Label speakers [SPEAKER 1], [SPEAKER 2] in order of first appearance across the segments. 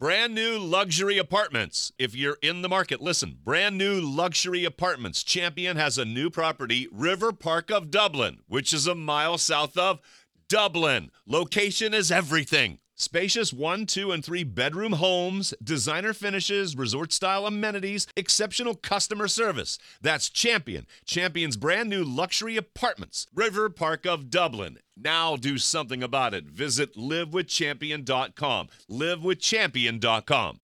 [SPEAKER 1] Brand new luxury apartments. If you're in the market, listen. Brand new luxury apartments. Champion has a new property, River Park of Dublin, which is a mile south of Dublin. Location is everything. Spacious 1, 2, and 3 bedroom homes, designer finishes, resort-style amenities, exceptional customer service. That's Champion. Champion's brand new luxury apartments. River Park of Dublin. Now do something about it. Visit livewithchampion.com. livewithchampion.com.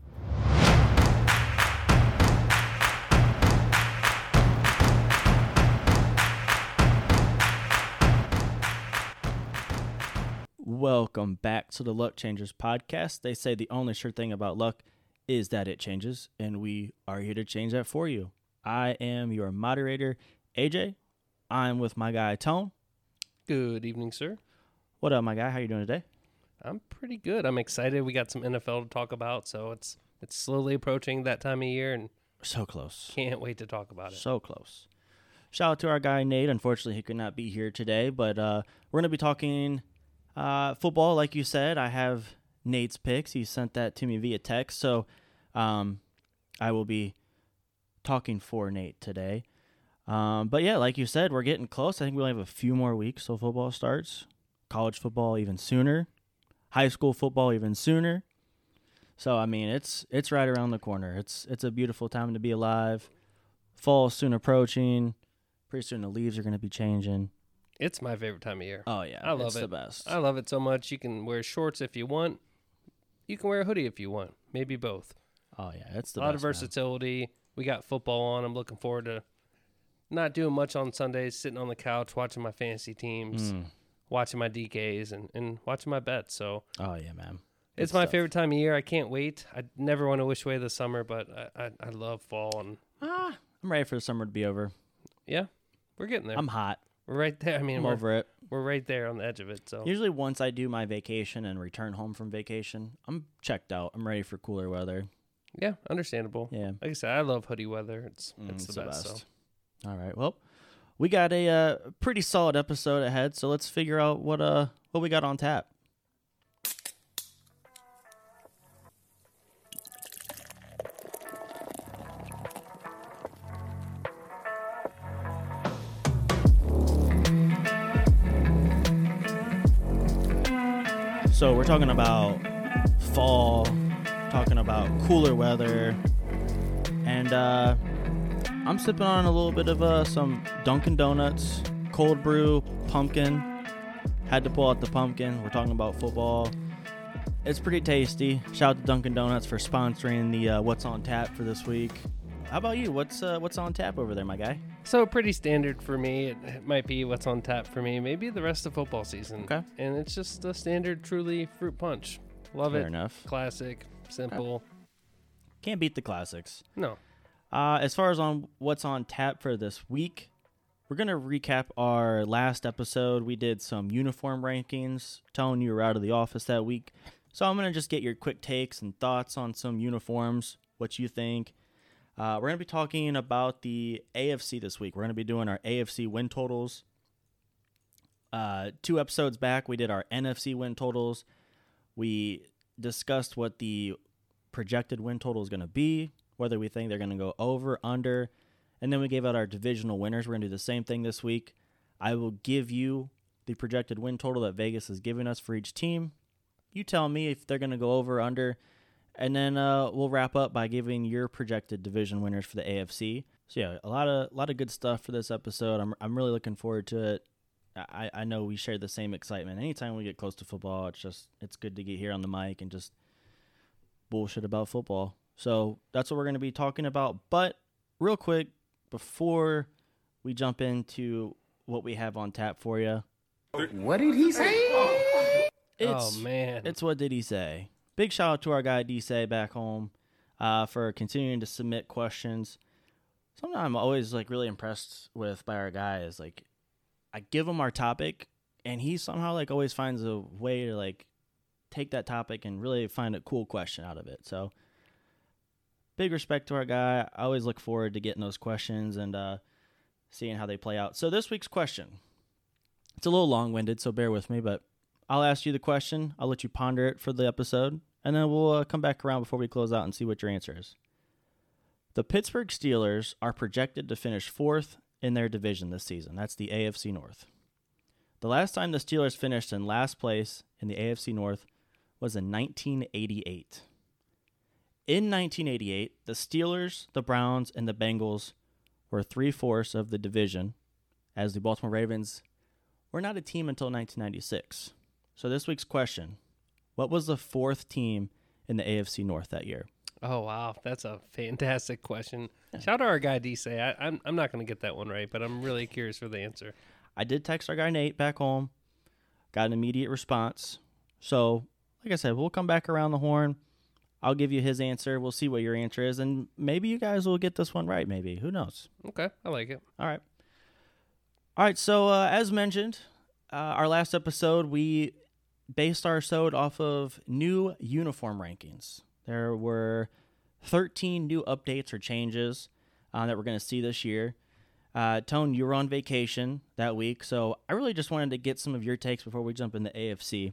[SPEAKER 2] Welcome back to the Luck Changers podcast. They say the only sure thing about luck is that it changes, and we are here to change that for you. I am your moderator, AJ. I'm with my guy, Tone.
[SPEAKER 3] Good evening, sir.
[SPEAKER 2] What up, my guy? How you doing today?
[SPEAKER 3] I'm pretty good. I'm excited. We got some NFL to talk about, so it's slowly approaching that time of year, and
[SPEAKER 2] So close.
[SPEAKER 3] can't wait to talk about it.
[SPEAKER 2] So close. Shout out to our guy, Nate. Unfortunately, he could not be here today, but we're going to be talking football, like you said. I have Nate's picks. He sent that to me via text, so I will be talking for Nate today. But yeah, like you said, we're getting close. I think we'll have a few more weeks till football starts. College football even sooner. High school football even sooner. So I mean, it's right around the corner. It's a beautiful time to be alive. Fall soon approaching. Pretty soon the leaves are going to be changing.
[SPEAKER 3] It's my favorite time of year.
[SPEAKER 2] Oh yeah,
[SPEAKER 3] I love
[SPEAKER 2] it's
[SPEAKER 3] it.
[SPEAKER 2] the best.
[SPEAKER 3] I love it so much. You can wear shorts if you want. You can wear a hoodie if you want. Maybe both.
[SPEAKER 2] Oh yeah, it's the
[SPEAKER 3] A lot
[SPEAKER 2] best.
[SPEAKER 3] of versatility. We got football on. I'm looking forward to not doing much on Sundays, sitting on the couch, watching my fantasy teams, watching my DKs, and watching my bets. So
[SPEAKER 2] Oh yeah, man.
[SPEAKER 3] it's
[SPEAKER 2] Good
[SPEAKER 3] my
[SPEAKER 2] stuff.
[SPEAKER 3] favorite time of year. I can't wait. I never want to wish away the summer, but I love fall. And
[SPEAKER 2] I'm ready for the summer to be over.
[SPEAKER 3] yeah, we're getting there.
[SPEAKER 2] I'm hot.
[SPEAKER 3] We're right there. I mean,
[SPEAKER 2] I'm
[SPEAKER 3] we're
[SPEAKER 2] over it.
[SPEAKER 3] We're right there on the edge of it. So
[SPEAKER 2] Usually once I do my vacation and return home from vacation, I'm checked out. I'm ready for cooler weather.
[SPEAKER 3] yeah, understandable.
[SPEAKER 2] Yeah.
[SPEAKER 3] Like I said, I love hoodie weather. It's the best. So.
[SPEAKER 2] All right. Well, we got a pretty solid episode ahead, so let's figure out what we got on tap. So we're talking about fall, talking about cooler weather, and I'm sipping on a little bit of some Dunkin' Donuts cold brew pumpkin. Had to pull out the pumpkin. We're talking about football. It's pretty tasty. Shout out to Dunkin' Donuts for sponsoring the What's on Tap for this week. How about you? What's on tap over there, my guy?
[SPEAKER 3] So pretty standard for me. It might be what's on tap for me. Maybe the rest of football season.
[SPEAKER 2] Okay.
[SPEAKER 3] And it's just a standard Truly fruit punch. Love it.
[SPEAKER 2] Fair enough.
[SPEAKER 3] Classic. Simple.
[SPEAKER 2] Can't beat the classics.
[SPEAKER 3] No.
[SPEAKER 2] As far as on what's on tap for this week, we're going to recap our last episode. We did some uniform rankings. Tone, you were out of the office that week. So I'm going to just get your quick takes and thoughts on some uniforms, what you think. We're going to be talking about the AFC this week. We're going to be doing our AFC win totals. 2 episodes back, we did our NFC win totals. We discussed what the projected win total is going to be, whether we think they're going to go over, under, and then we gave out our divisional winners. We're going to do the same thing this week. I will give you the projected win total that Vegas has given us for each team. You tell me if they're going to go over, under, and then we'll wrap up by giving your projected division winners for the AFC. So yeah, a lot of good stuff for this episode. I'm really looking forward to it. I know we share the same excitement. Anytime we get close to football, it's good to get here on the mic and just bullshit about football. So that's what we're going to be talking about. But real quick, before we jump into what we have on tap for you.
[SPEAKER 4] What did he say?
[SPEAKER 3] Oh, man.
[SPEAKER 2] It's what did he say? Big shout out to our guy D-Say back home for continuing to submit questions. Something I'm always really impressed with by our guy is I give him our topic and he somehow always finds a way to take that topic and really find a cool question out of it. So big respect to our guy. I always look forward to getting those questions and seeing how they play out. So this week's question, it's a little long-winded, so bear with me, but I'll ask you the question. I'll let you ponder it for the episode, and then we'll come back around before we close out and see what your answer is. The Pittsburgh Steelers are projected to finish 4th in their division this season. That's the AFC North. The last time the Steelers finished in last place in the AFC North was in 1988. In 1988, the Steelers, the Browns, and the Bengals were 3/4 of the division, as the Baltimore Ravens were not a team until 1996. So this week's question, what was the 4th team in the AFC North that year?
[SPEAKER 3] Oh, wow. That's a fantastic question. Yeah. Shout out our guy, D-Say. I'm not going to get that one right, but I'm really curious for the answer.
[SPEAKER 2] I did text our guy Nate back home, got an immediate response. So, like I said, we'll come back around the horn. I'll give you his answer. We'll see what your answer is, and maybe you guys will get this one right, maybe. Who knows?
[SPEAKER 3] Okay, I like it.
[SPEAKER 2] All right, so as mentioned, our last episode, we based our episode off of new uniform rankings. There were 13 new updates or changes that we're going to see this year. Tone, you were on vacation that week, so I really just wanted to get some of your takes before we jump into AFC.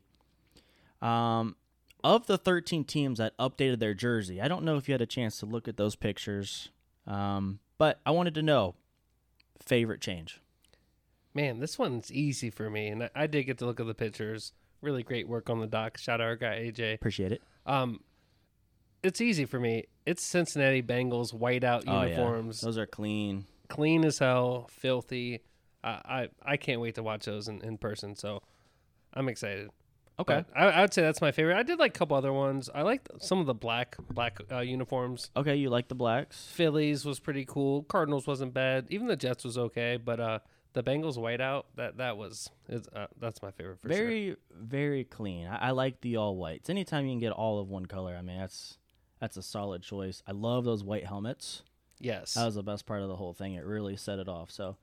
[SPEAKER 2] Of the 13 teams that updated their jersey, I don't know if you had a chance to look at those pictures, but I wanted to know, favorite change?
[SPEAKER 3] Man, this one's easy for me, and I did get to look at the pictures. Really great work on the doc. Shout out our guy, AJ.
[SPEAKER 2] Appreciate it.
[SPEAKER 3] It's easy for me. It's Cincinnati Bengals whiteout uniforms.
[SPEAKER 2] Yeah. Those are clean.
[SPEAKER 3] Clean as hell, filthy. I can't wait to watch those in person, so I'm excited.
[SPEAKER 2] Okay.
[SPEAKER 3] I would say that's my favorite. I did like a couple other ones. I liked some of the black uniforms.
[SPEAKER 2] Okay, you like the blacks?
[SPEAKER 3] Phillies was pretty cool. Cardinals wasn't bad. Even the Jets was okay, but the Bengals whiteout, that's my favorite for sure.
[SPEAKER 2] Very, very clean. I like the all whites. Anytime you can get all of one color, I mean, that's a solid choice. I love those white helmets.
[SPEAKER 3] Yes.
[SPEAKER 2] That was the best part of the whole thing. It really set it off. So,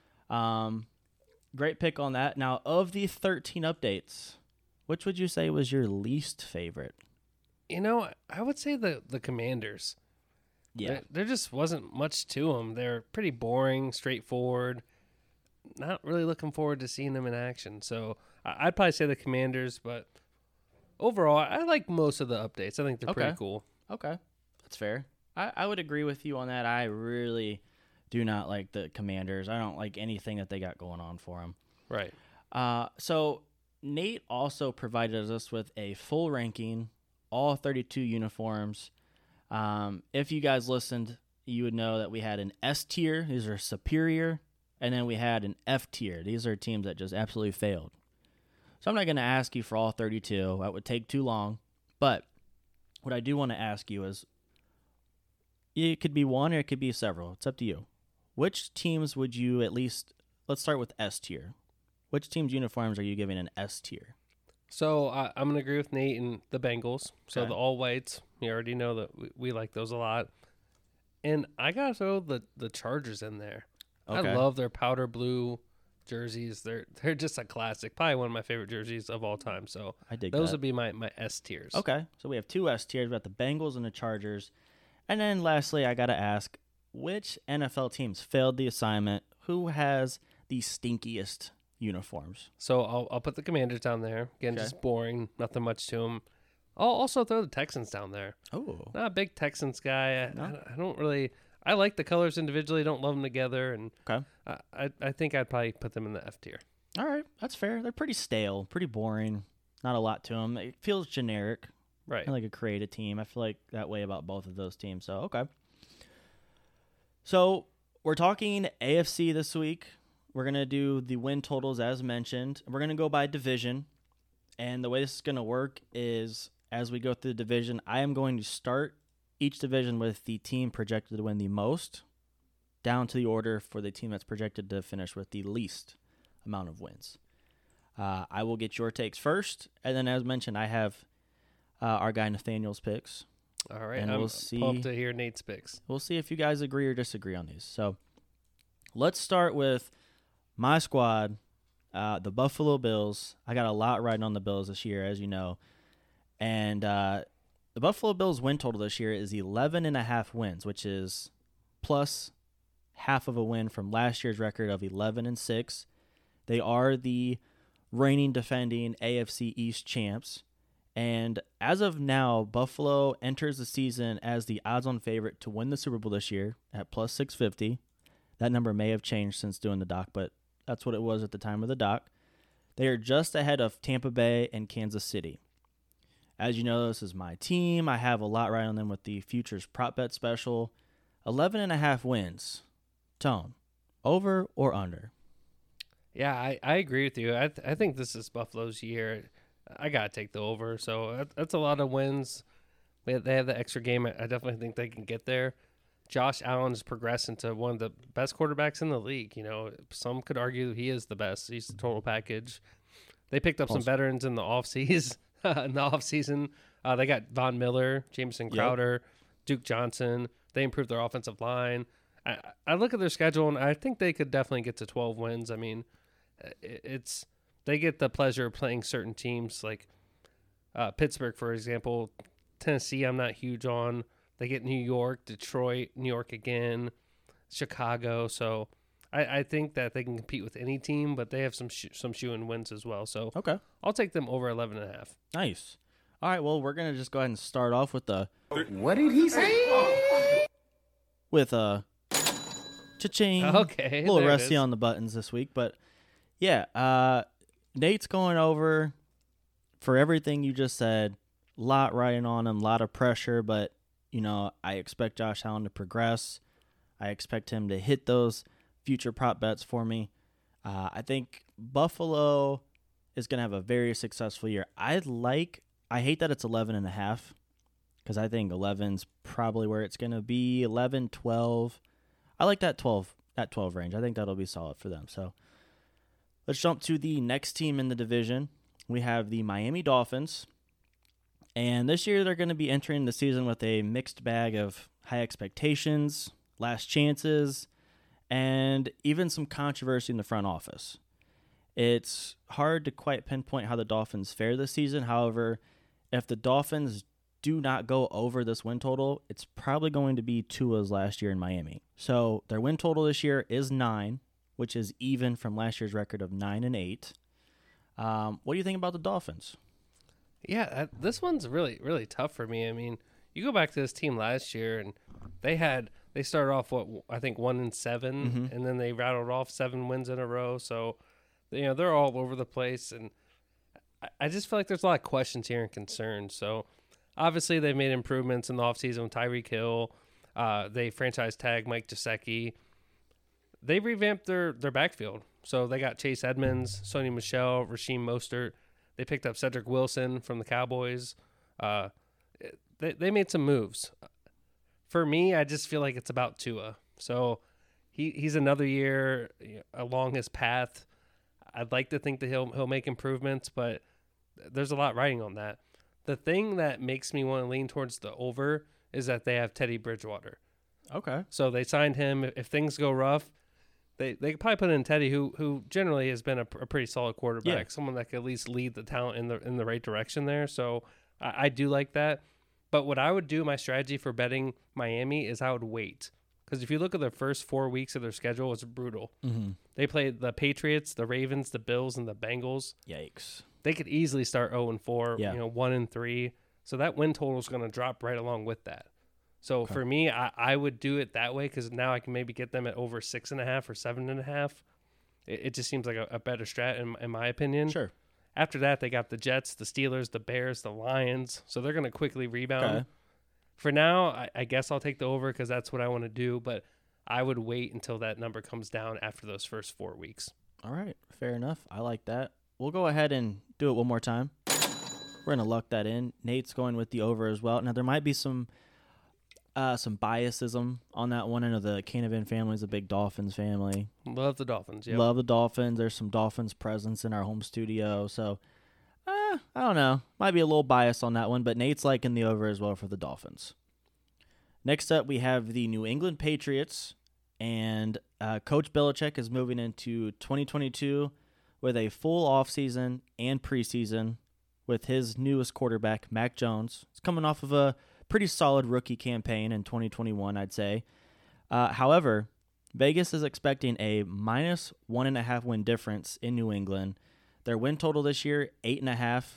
[SPEAKER 2] great pick on that. Now, of the 13 updates, which would you say was your least favorite?
[SPEAKER 3] You know, I would say the Commanders.
[SPEAKER 2] Yeah.
[SPEAKER 3] There just wasn't much to them. They're pretty boring, straightforward. Not really looking forward to seeing them in action. So I'd probably say the Commanders, but overall, I like most of the updates. I think they're pretty cool.
[SPEAKER 2] Okay. That's fair. I would agree with you on that. I really do not like the Commanders. I don't like anything that they got going on for them.
[SPEAKER 3] Right.
[SPEAKER 2] So Nate also provided us with a full ranking, all 32 uniforms. If you guys listened, you would know that we had an S tier. These are superior. And then we had an F tier. These are teams that just absolutely failed. So I'm not going to ask you for all 32. That would take too long. But what I do want to ask you is, it could be one or it could be several. It's up to you. Which teams would you at least, let's start with S tier. Which team's uniforms are you giving an S tier?
[SPEAKER 3] So I'm going to agree with Nate and the Bengals. So
[SPEAKER 2] Okay.
[SPEAKER 3] the all whites, you already know that we like those a lot. And I got to throw the Chargers in there.
[SPEAKER 2] Okay.
[SPEAKER 3] I love their powder blue jerseys. They're just a classic. Probably one of my favorite jerseys of all time. So
[SPEAKER 2] I dig
[SPEAKER 3] those
[SPEAKER 2] that.
[SPEAKER 3] would be my S tiers.
[SPEAKER 2] Okay, so we have two S tiers. We got the Bengals and the Chargers. And then lastly, I got to ask, which NFL teams failed the assignment? Who has the stinkiest uniforms?
[SPEAKER 3] So I'll put the Commanders down there. Again,
[SPEAKER 2] Okay.
[SPEAKER 3] just boring. Nothing much to them. I'll also throw the Texans down there.
[SPEAKER 2] Oh.
[SPEAKER 3] Not a big Texans guy.
[SPEAKER 2] No?
[SPEAKER 3] I don't really... I like the colors individually. Don't love them together. And
[SPEAKER 2] Okay.
[SPEAKER 3] I think I'd probably put them in the F tier.
[SPEAKER 2] All right, that's fair. They're pretty stale, pretty boring. Not a lot to them. It feels generic.
[SPEAKER 3] Right.
[SPEAKER 2] Kind of like a creative team. I feel like that way about both of those teams. So, okay. So, we're talking AFC this week. We're going to do the win totals as mentioned. We're going to go by division. And the way this is going to work is as we go through the division, I am going to start each division with the team projected to win the most, down to the order for the team that's projected to finish with the least amount of wins. I will get your takes first, and then as mentioned, I have our guy Nathaniel's picks.
[SPEAKER 3] All right.
[SPEAKER 2] And
[SPEAKER 3] I'm
[SPEAKER 2] we'll see.
[SPEAKER 3] pumped to hear Nate's picks.
[SPEAKER 2] We'll see if you guys agree or disagree on these. So let's start with my squad, the Buffalo Bills. I got a lot riding on the Bills this year, as you know. And the Buffalo Bills win total this year is 11.5 wins, which is plus half of a win from last year's record of 11-6. They are the reigning defending AFC East champs. And as of now, Buffalo enters the season as the odds-on favorite to win the Super Bowl this year at plus 650. That number may have changed since doing the doc, but that's what it was at the time of the doc. They are just ahead of Tampa Bay and Kansas City. As you know, this is my team. I have a lot right on them with the Futures Prop Bet Special. 11.5 wins. Tone, over or under?
[SPEAKER 3] Yeah, I agree with you. I think this is Buffalo's year. I got to take the over. So that's a lot of wins. They have the extra game. I definitely think they can get there. Josh Allen has progressed into one of the best quarterbacks in the league. You know, some could argue he is the best. He's the total package. They picked up some veterans in the offseason. They got Von Miller, Jameson Crowder, Duke Johnson. They improved their offensive line. I look at their schedule, and I think they could definitely get to 12 wins. I mean, they get the pleasure of playing certain teams like Pittsburgh, for example. Tennessee, I'm not huge on. They get New York, Detroit, New York again, Chicago. So I think that they can compete with any team, but they have some shoe-in wins as well. So
[SPEAKER 2] Okay.
[SPEAKER 3] I'll take them over 11.5.
[SPEAKER 2] Nice. All right, well, we're going to just go ahead and start off with
[SPEAKER 4] What did he say?
[SPEAKER 2] cha-ching.
[SPEAKER 3] Okay,
[SPEAKER 2] A little
[SPEAKER 3] there it
[SPEAKER 2] rusty
[SPEAKER 3] is.
[SPEAKER 2] on the buttons this week, but yeah, Nate's going over for everything you just said. A lot riding on him, a lot of pressure, but, you know, I expect Josh Allen to progress. I expect him to hit those future prop bets for me. I think Buffalo is going to have a very successful year. I hate that it's 11.5 because I think 11's probably where it's going to be. 11, 12. I like that 12 range. I think that'll be solid for them. So let's jump to the next team in the division. We have the Miami Dolphins. And this year they're going to be entering the season with a mixed bag of high expectations, last chances, and even some controversy in the front office. It's hard to quite pinpoint how the Dolphins fare this season. However, if the Dolphins do not go over this win total, it's probably going to be Tua's last year in Miami. So their win total this year is 9, which is even from last year's record of 9-8. What do you think about the Dolphins?
[SPEAKER 3] Yeah, this one's really, really tough for me. I mean, you go back to this team last year, and they started off, 1-7, and then they rattled off 7 wins in a row. So, you know, they're all over the place, and I just feel like there's a lot of questions here and concerns. So, obviously, they've made improvements in the offseason with Tyreek Hill. They franchise tag Mike Gesicki. They revamped their backfield. So, they got Chase Edmonds, Sony Michel, Rasheem Mostert. They picked up Cedric Wilson from the Cowboys. They made some moves. For me, I just feel like it's about Tua. So he's another year along his path. I'd like to think that he'll make improvements, but there's a lot riding on that. The thing that makes me want to lean towards the over is that they have Teddy Bridgewater.
[SPEAKER 2] Okay.
[SPEAKER 3] So they signed him. If things go rough, they could probably put in Teddy, who generally has been a pretty solid quarterback, someone that could at least lead the talent in the right direction there. So I do like that. But what I would do, my strategy for betting Miami is I would wait. Because if you look at the first 4 weeks of their schedule, it's brutal.
[SPEAKER 2] Mm-hmm.
[SPEAKER 3] They played the Patriots, the Ravens, the Bills, and the Bengals.
[SPEAKER 2] Yikes.
[SPEAKER 3] They could easily start 0-4,
[SPEAKER 2] Yeah.
[SPEAKER 3] 1-3. So that win total is going to drop right along with that. So for me, I would do it that way because now I can maybe get them at over 6.5 or 7.5. It just seems like a better strat in my opinion.
[SPEAKER 2] Sure.
[SPEAKER 3] After that, they got the Jets, the Steelers, the Bears, the Lions. So they're going to quickly rebound.
[SPEAKER 2] Okay.
[SPEAKER 3] For now, I guess I'll take the over because that's what I want to do. But I would wait until that number comes down after those first 4 weeks.
[SPEAKER 2] All right. Fair enough. I like that. We'll go ahead and do it one more time. We're going to luck that in. Nate's going with the over as well. Now, there might be some biasism on that one. I know the Canavan family is a big Dolphins family.
[SPEAKER 3] Love the Dolphins. Yep.
[SPEAKER 2] Love the Dolphins. There's some Dolphins presence in our home studio. So, I don't know. Might be a little bias on that one, but Nate's liking the over as well for the Dolphins. Next up, we have the New England Patriots, and Coach Belichick is moving into 2022 with a full offseason and preseason with his newest quarterback, Mac Jones. He's coming off of a pretty solid rookie campaign in 2021, I'd say. However, Vegas is expecting a -1.5 win difference in New England. Their win total this year, 8.5.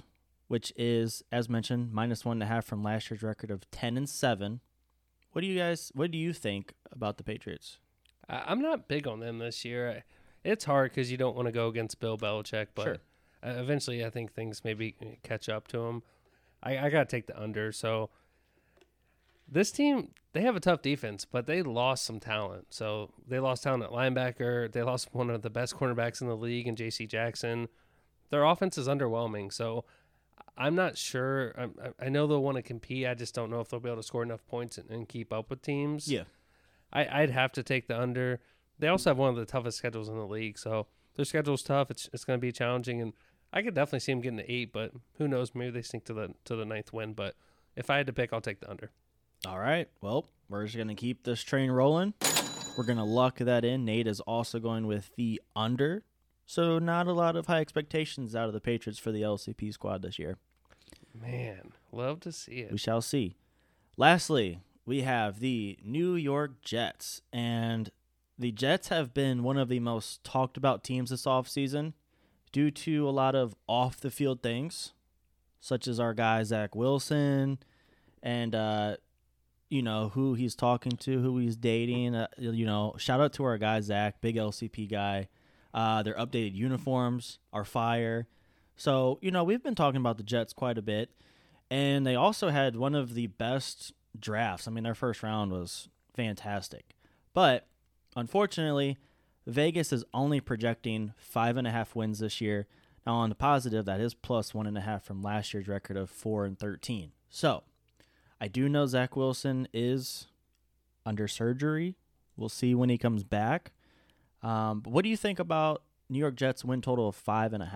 [SPEAKER 2] which is, as mentioned, -1.5 from last year's record of 10-7. What do you think about the Patriots?
[SPEAKER 3] I'm not big on them this year. It's hard because you don't want to go against Bill Belichick, but
[SPEAKER 2] Sure.
[SPEAKER 3] Eventually I think things maybe catch up to him. I got to take the under. So this team, they have a tough defense, but they lost some talent. So they lost talent at linebacker. They lost one of the best cornerbacks in the league in J.C. Jackson. Their offense is underwhelming. So I'm not sure. I know they'll want to compete. I just don't know if they'll be able to score enough points and keep up with teams.
[SPEAKER 2] Yeah.
[SPEAKER 3] I'd have to take the under. They also have one of the toughest schedules in the league. So their schedule's tough. It's going to be challenging. And I could definitely see them getting to 8, but who knows? Maybe they sneak to the ninth win. But if I had to pick, I'll take the under.
[SPEAKER 2] All right. Well, we're just going to keep this train rolling. We're going to lock that in. Nate is also going with the under. So not a lot of high expectations out of the Patriots for the LCP squad this year.
[SPEAKER 3] Man, love to see it.
[SPEAKER 2] We shall see. Lastly, we have the New York Jets. And the Jets have been one of the most talked about teams this offseason due to a lot of off-the-field things, such as our guy Zach Wilson and, who he's talking to, who he's dating. Shout out to our guy Zach, big LCP guy. Their updated uniforms are fire. So, we've been talking about the Jets quite a bit. And they also had one of the best drafts. I mean, their first round was fantastic. But, unfortunately, Vegas is only projecting 5.5 wins this year. Now, on the positive, that is plus 1.5 from last year's record of 4-13. So, I do know Zach Wilson is under surgery. We'll see when he comes back. But what do you think about New York Jets win total of 5.5?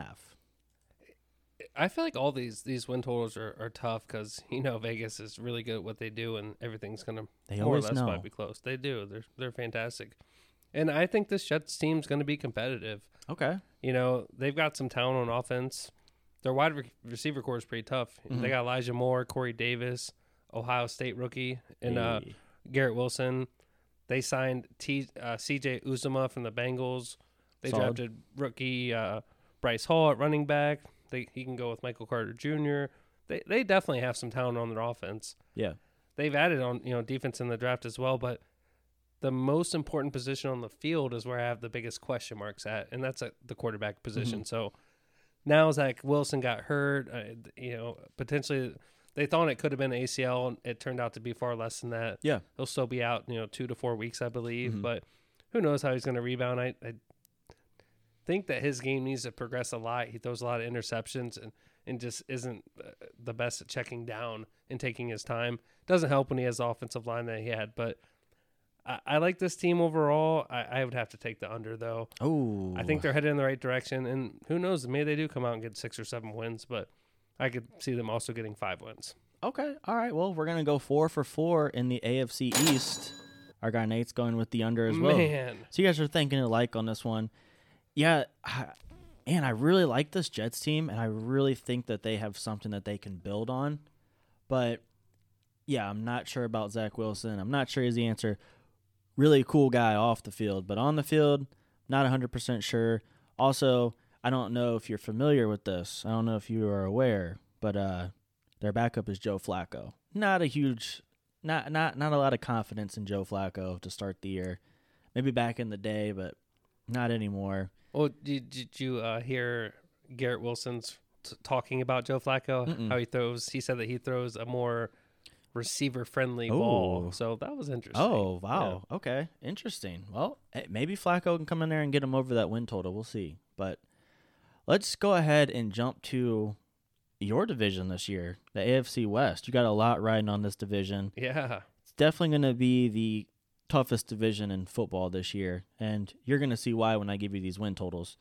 [SPEAKER 3] I feel like all these win totals are tough because Vegas is really good at what they do and everything's gonna more or less might be close. They do. They're fantastic, and I think this Jets team's gonna be competitive.
[SPEAKER 2] Okay.
[SPEAKER 3] They've got some talent on offense. Their wide receiver core is pretty tough.
[SPEAKER 2] Mm-hmm.
[SPEAKER 3] They got Elijah Moore, Corey Davis, Ohio State rookie, and Garrett Wilson. They signed C.J. Uzomah from the Bengals. They drafted rookie Bryce Hall at running back. He can go with Michael Carter Jr. They definitely have some talent on their offense.
[SPEAKER 2] Yeah.
[SPEAKER 3] They've added on defense in the draft as well, but the most important position on the field is where I have the biggest question marks at, and that's at the quarterback position.
[SPEAKER 2] Mm-hmm.
[SPEAKER 3] So now Zach Wilson got hurt. Potentially they thought it could have been ACL, and it turned out to be far less than that.
[SPEAKER 2] Yeah.
[SPEAKER 3] He'll still be out 2 to 4 weeks, I believe,
[SPEAKER 2] Mm-hmm.
[SPEAKER 3] but who knows how he's going to rebound. I think that his game needs to progress a lot. He throws a lot of interceptions and just isn't the best at checking down and taking his time. Doesn't help when he has the offensive line that he had, but I like this team overall. I would have to take the under, though.
[SPEAKER 2] Oh.
[SPEAKER 3] I think they're headed in the right direction, and who knows, maybe they do come out and get 6 or 7 wins, but I could see them also getting 5 wins.
[SPEAKER 2] Okay. All right. Well, we're going to go 4 for 4 in the AFC East. Our guy Nate's going with the under as well.
[SPEAKER 3] Man.
[SPEAKER 2] So you guys are thinking alike on this one. Yeah, and I really like this Jets team, and I really think that they have something that they can build on. But, yeah, I'm not sure about Zach Wilson. I'm not sure he's the answer. Really cool guy off the field, but on the field, not 100% sure. Also, I don't know if you're familiar with this. I don't know if you are aware, but their backup is Joe Flacco. Not a lot of confidence in Joe Flacco to start the year. Maybe back in the day, but not anymore.
[SPEAKER 3] Well, did you hear Garrett Wilson's talking about Joe Flacco?
[SPEAKER 2] Mm-mm.
[SPEAKER 3] How he throws? He said that he throws a more receiver-friendly ball. So that was interesting.
[SPEAKER 2] Oh, wow. Yeah. Okay. Interesting. Well, maybe Flacco can come in there and get him over that win total. We'll see. But let's go ahead and jump to your division this year, the AFC West. You got a lot riding on this division.
[SPEAKER 3] Yeah.
[SPEAKER 2] It's definitely going to be the toughest division in football this year, and you're going to see why when I give you these win totals.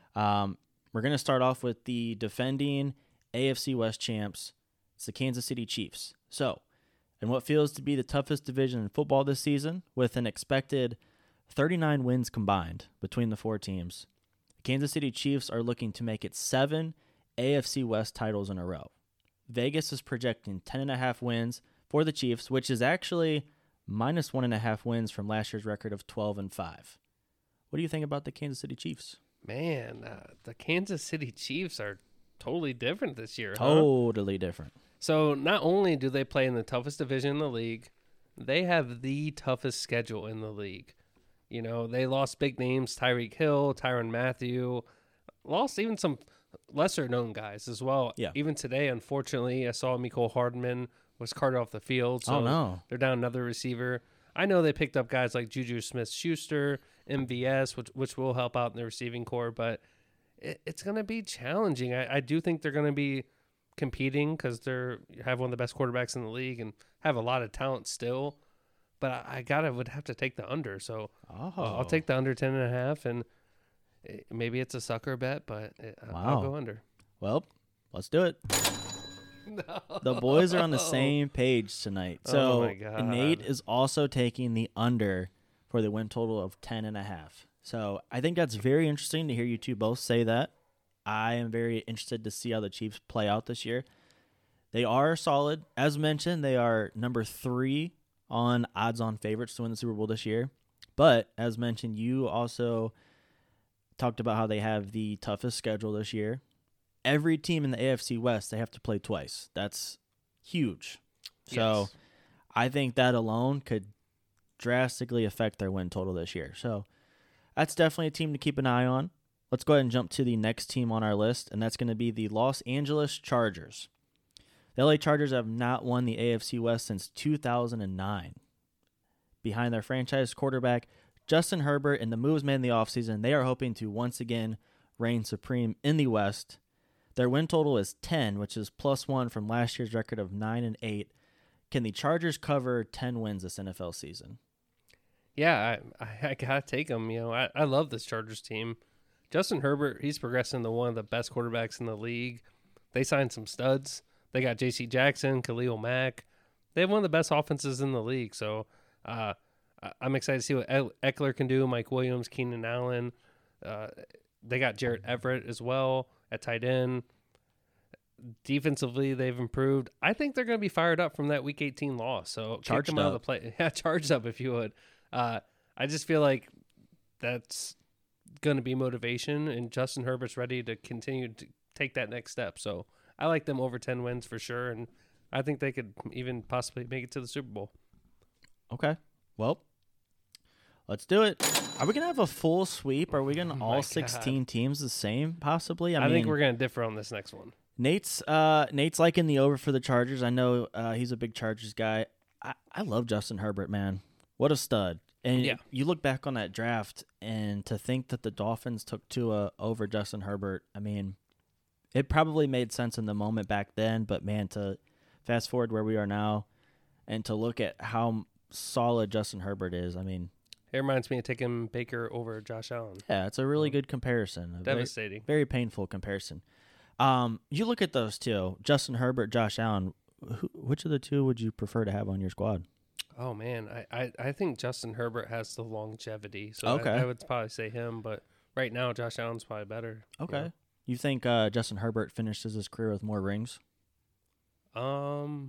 [SPEAKER 2] We're going to start off with the defending AFC West champs. It's the Kansas City Chiefs. So, in what feels to be the toughest division in football this season, with an expected 39 wins combined between the 4 teams, the Kansas City Chiefs are looking to make it 7 AFC West titles in a row. Vegas is projecting 10.5 wins for the Chiefs, which is actually minus 1.5 wins from last year's record of 12-5. What do you think about the Kansas City Chiefs?
[SPEAKER 3] Man, the Kansas City Chiefs are totally different this year.
[SPEAKER 2] Totally different.
[SPEAKER 3] So not only do they play in the toughest division in the league, they have the toughest schedule in the league. You know, they lost big names, Tyreek Hill, Tyrann Mathieu, lost even some lesser-known guys as well.
[SPEAKER 2] Yeah.
[SPEAKER 3] Even today, unfortunately, I saw Mecole Hardman was carted off the field. So
[SPEAKER 2] Oh, no.
[SPEAKER 3] they're down another receiver. I know they picked up guys like Juju Smith-Schuster, MVS, which will help out in the receiving core, but it's going to be challenging. I do think they're going to be competing because they have one of the best quarterbacks in the league and have a lot of talent still. But I would have to take the under. So I'll take the under 10.5, and maybe it's a sucker bet, but I'll go under.
[SPEAKER 2] Well, let's do it.
[SPEAKER 3] No.
[SPEAKER 2] The boys are on the same page tonight. So
[SPEAKER 3] Oh, my God.
[SPEAKER 2] Nate is also taking the under for the win total of 10.5. So I think that's very interesting to hear you two both say that. I am very interested to see how the Chiefs play out this year. They are solid. As mentioned, they are number 3 on odds-on favorites to win the Super Bowl this year. But as mentioned, you also talked about how they have the toughest schedule this year. Every team in the AFC West, they have to play twice. That's huge. So
[SPEAKER 3] Yes.
[SPEAKER 2] I think that alone could drastically affect their win total this year. So that's definitely a team to keep an eye on. Let's go ahead and jump to the next team on our list, and that's going to be the Los Angeles Chargers. The LA Chargers have not won the AFC West since 2009. Behind their franchise quarterback, Justin Herbert, and the moves made in the offseason, they are hoping to once again reign supreme in the West. Their win total is 10, which is +1 from last year's record of 9-8. Can the Chargers cover 10 wins this NFL season?
[SPEAKER 3] Yeah, I gotta take them. You know, I love this Chargers team. Justin Herbert, he's progressing into one of the best quarterbacks in the league. They signed some studs. They got J.C. Jackson, Khalil Mack. They have one of the best offenses in the league. So I'm excited to see what Eckler can do, Mike Williams, Keenan Allen. They got Jarrett Everett as well at tight end. Defensively, they've improved. I think they're going to be fired up from that Week 18 loss. So
[SPEAKER 2] Charged
[SPEAKER 3] kick them out of
[SPEAKER 2] up.
[SPEAKER 3] the play. Yeah, charged up if you would. I just feel like that's going to be motivation, and Justin Herbert's ready to continue to take that next step. So I like them over 10 wins for sure, and I think they could even possibly make it to the Super Bowl.
[SPEAKER 2] Okay. Well, let's do it. Are we going to have a full sweep? Are we going to
[SPEAKER 3] my
[SPEAKER 2] all
[SPEAKER 3] God.
[SPEAKER 2] 16 teams the same, possibly?
[SPEAKER 3] I
[SPEAKER 2] mean,
[SPEAKER 3] think we're going to differ on this next one.
[SPEAKER 2] Nate's liking the over for the Chargers. I know he's a big Chargers guy. I love Justin Herbert, man. What a stud. And
[SPEAKER 3] Yeah.
[SPEAKER 2] you look back on that draft, and to think that the Dolphins took Tua over Justin Herbert, I mean, it probably made sense in the moment back then, but man, to fast forward where we are now and to look at how solid Justin Herbert is, I mean,
[SPEAKER 3] It reminds me of taking Baker over Josh Allen.
[SPEAKER 2] yeah, it's a really good comparison. A
[SPEAKER 3] Devastating.
[SPEAKER 2] very painful comparison. You look at those two, Justin Herbert, Josh Allen. Which of the two would you prefer to have on your squad?
[SPEAKER 3] Oh, man. I think Justin Herbert has the longevity. So
[SPEAKER 2] Okay.
[SPEAKER 3] I would probably say him, but right now Josh Allen's probably better.
[SPEAKER 2] Okay. You think Justin Herbert finishes his career with more rings?
[SPEAKER 3] Oh,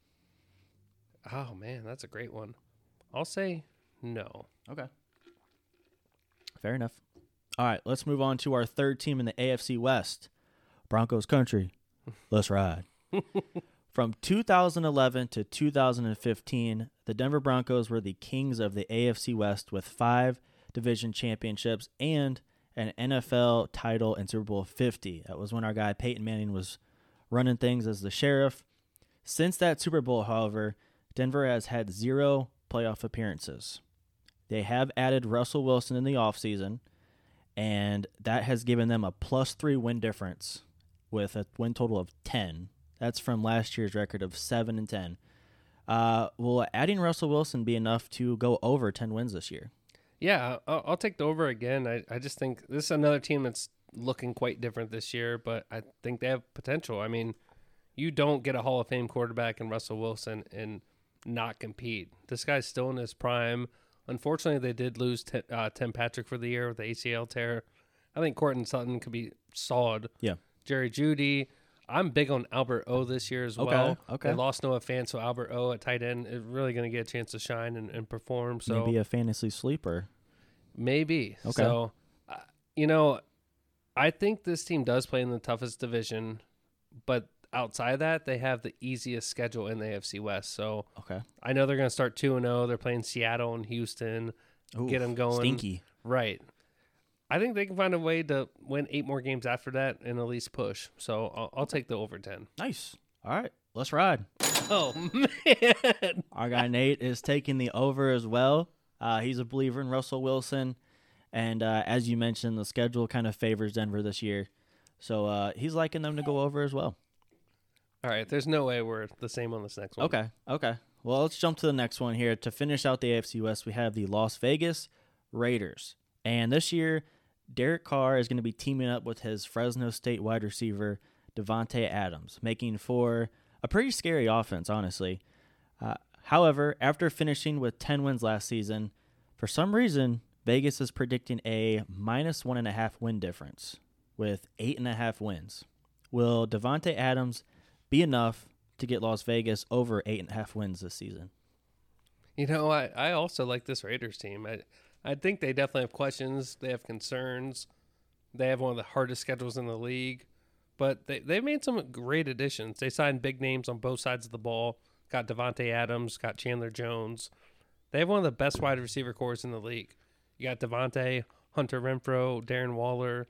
[SPEAKER 3] man, that's a great one. I'll say no.
[SPEAKER 2] Okay. Fair enough. All right, let's move on to our third team in the AFC West. Broncos country. Let's ride. From 2011 to 2015, the Denver Broncos were the kings of the AFC West with 5 division championships and an NFL title in Super Bowl 50. That was when our guy Peyton Manning was running things as the sheriff. Since that Super Bowl, however, Denver has had 0 playoff appearances. They have added Russell Wilson in the offseason, and that has given them a +3 win difference with a win total of 10. That's from last year's record of 7-10. Will adding Russell Wilson be enough to go over 10 wins this year?
[SPEAKER 3] Yeah, I'll take the over again. I just think this is another team that's looking quite different this year, but I think they have potential. I mean, you don't get a Hall of Fame quarterback in Russell Wilson and not compete. This guy's still in his prime. Unfortunately, they did lose Tim Patrick for the year with the ACL tear. I think Courtland Sutton could be solid.
[SPEAKER 2] Yeah.
[SPEAKER 3] Jerry Jeudy. I'm big on Albert O this year as well.
[SPEAKER 2] Okay.
[SPEAKER 3] They lost Noah Fant, so Albert O at tight end is really going to get a chance to shine and perform. So
[SPEAKER 2] Maybe a fantasy sleeper.
[SPEAKER 3] maybe.
[SPEAKER 2] Okay.
[SPEAKER 3] So, you know, I think this team does play in the toughest division, but outside of that, they have the easiest schedule in the AFC West. So
[SPEAKER 2] Okay.
[SPEAKER 3] I know they're going to start 2-0. They're playing Seattle and Houston. Get them going.
[SPEAKER 2] Stinky.
[SPEAKER 3] Right. I think they can find a way to win 8 more games after that and at least push. So I'll take the over 10.
[SPEAKER 2] Nice. All right. Let's ride.
[SPEAKER 3] Oh, man.
[SPEAKER 2] Our guy Nate is taking the over as well. He's a believer in Russell Wilson. And as you mentioned, the schedule kind of favors Denver this year. So he's liking them to go over as well.
[SPEAKER 3] All right. There's no way we're the same on this next one.
[SPEAKER 2] Okay. Well, let's jump to the next one here. To finish out the AFC West, we have the Las Vegas Raiders. And this year, Derek Carr is going to be teaming up with his Fresno State wide receiver, Devontae Adams, making for a pretty scary offense, honestly. However, after finishing with 10 wins last season, for some reason, Vegas is predicting a minus 1.5 win difference with 8.5 wins. Will Devontae Adams be enough to get Las Vegas over 8.5 wins this season?
[SPEAKER 3] You know, I also like this Raiders team. I think they definitely have questions. They have concerns. They have one of the hardest schedules in the league. But they've made some great additions. They signed big names on both sides of the ball. Got Devontae Adams, got Chandler Jones. They have one of the best wide receiver cores in the league. You got Devontae, Hunter Renfrow, Darren Waller.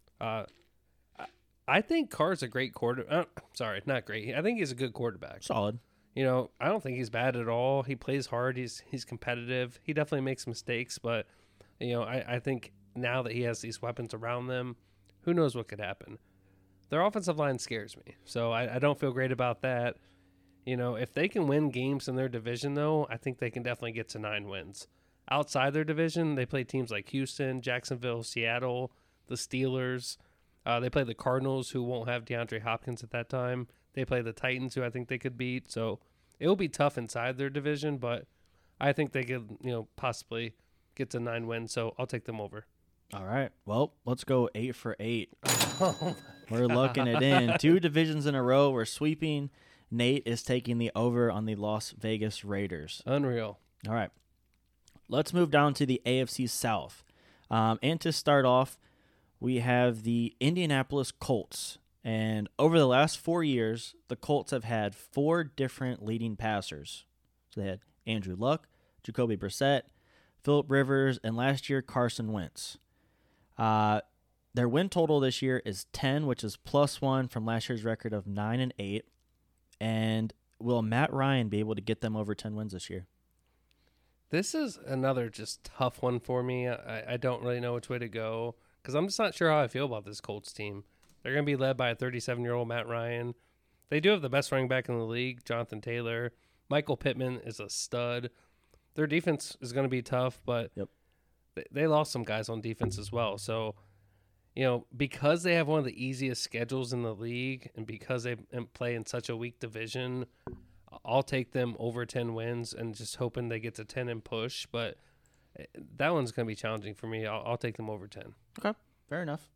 [SPEAKER 3] I think Carr's a great quarterback. Sorry, not great. I think he's a good quarterback.
[SPEAKER 2] Solid.
[SPEAKER 3] You know, I don't think he's bad at all. He plays hard. He's competitive. He definitely makes mistakes, but, you know, I think now that he has these weapons around them, who knows what could happen. Their offensive line scares me, so I don't feel great about that. You know, if they can win games in their division, though, I think they can definitely get to 9 wins. Outside their division, they play teams like Houston, Jacksonville, Seattle, the Steelers. They play the Cardinals, who won't have DeAndre Hopkins at that time. They play the Titans, who I think they could beat. So it will be tough inside their division, but I think they could, you know, possibly get to 9 wins. So I'll take them over.
[SPEAKER 2] All right. Well, let's go 8 for 8.
[SPEAKER 3] Oh,
[SPEAKER 2] We're looking it in. 2 divisions in a row. We're sweeping. Nate is taking the over on the Las Vegas Raiders.
[SPEAKER 3] unreal.
[SPEAKER 2] All right. Let's move down to the AFC South. And to start off, we have the Indianapolis Colts. And over the last 4 years, the Colts have had 4 different leading passers. So they had Andrew Luck, Jacoby Brissett, Phillip Rivers, and last year Carson Wentz. Their win total this year is 10, which is +1 from last year's record of 9-8. And will Matt Ryan be able to get them over 10 wins this year?
[SPEAKER 3] This is another just tough one for me. I don't really know which way to go because I'm just not sure how I feel about this Colts team. They're going to be led by a 37-year-old Matt Ryan. They do have the best running back in the league, Jonathan Taylor. Michael Pittman is a stud. Their defense is going to be tough, but they lost some guys on defense as well. So, you know, because they have one of the easiest schedules in the league and because they play in such a weak division, I'll take them over 10 wins and just hoping they get to 10 and push. But that one's going to be challenging for me. I'll take them over 10.
[SPEAKER 2] Okay, fair enough.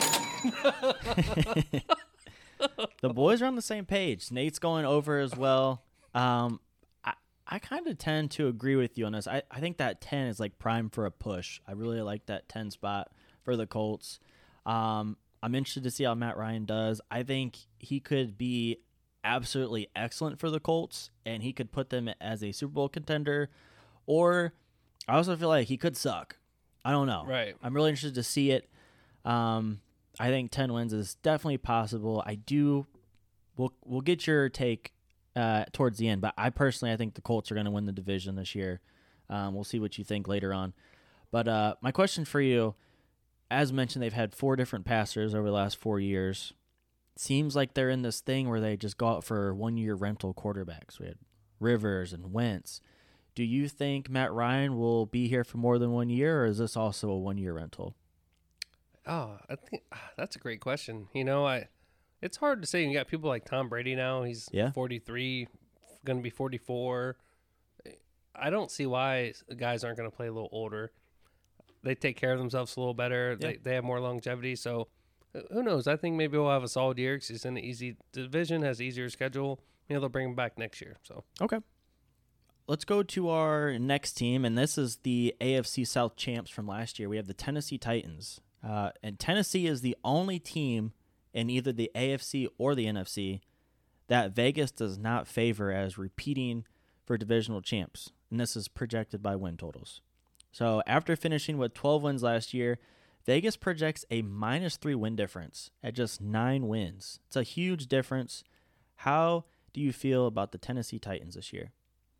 [SPEAKER 2] The boys are on the same page. Nate's going over as well. I kind of tend to agree with you on this. I think that 10 is like prime for a push. I really like that 10 spot for the Colts. I'm interested to see how Matt Ryan does. I think he could be absolutely excellent for the Colts, and he could put them as a Super Bowl contender. Or I also feel like he could suck. I don't know.
[SPEAKER 3] Right.
[SPEAKER 2] I'm really interested to see it. I think 10 wins is definitely possible. We'll get your take towards the end, but I think the Colts are going to win the division this year. We'll see what you think later on. But my question for you, as mentioned, they've had 4 different passers over the last 4 years. Seems like they're in this thing where they just go out for 1-year rental quarterbacks. We had Rivers and Wentz. Do you think Matt Ryan will be here for more than 1 year, or is this also a 1-year rental?
[SPEAKER 3] Oh, I think that's a great question. You know, it's hard to say. You got people like Tom Brady now. He's 43, going to be 44. I don't see why guys aren't going to play a little older. They take care of themselves a little better. Yeah. They have more longevity. So who knows? I think maybe we'll have a solid year because he's in an easy division, has an easier schedule. Maybe they'll bring him back next year. So
[SPEAKER 2] okay. Let's go to our next team, and this is the AFC South champs from last year. We have the Tennessee Titans. And Tennessee is the only team in either the AFC or the NFC that Vegas does not favor as repeating for divisional champs. And this is projected by win totals. So after finishing with 12 wins last year, Vegas projects a -3 win difference at just 9 wins. It's a huge difference. How do you feel about the Tennessee Titans this year?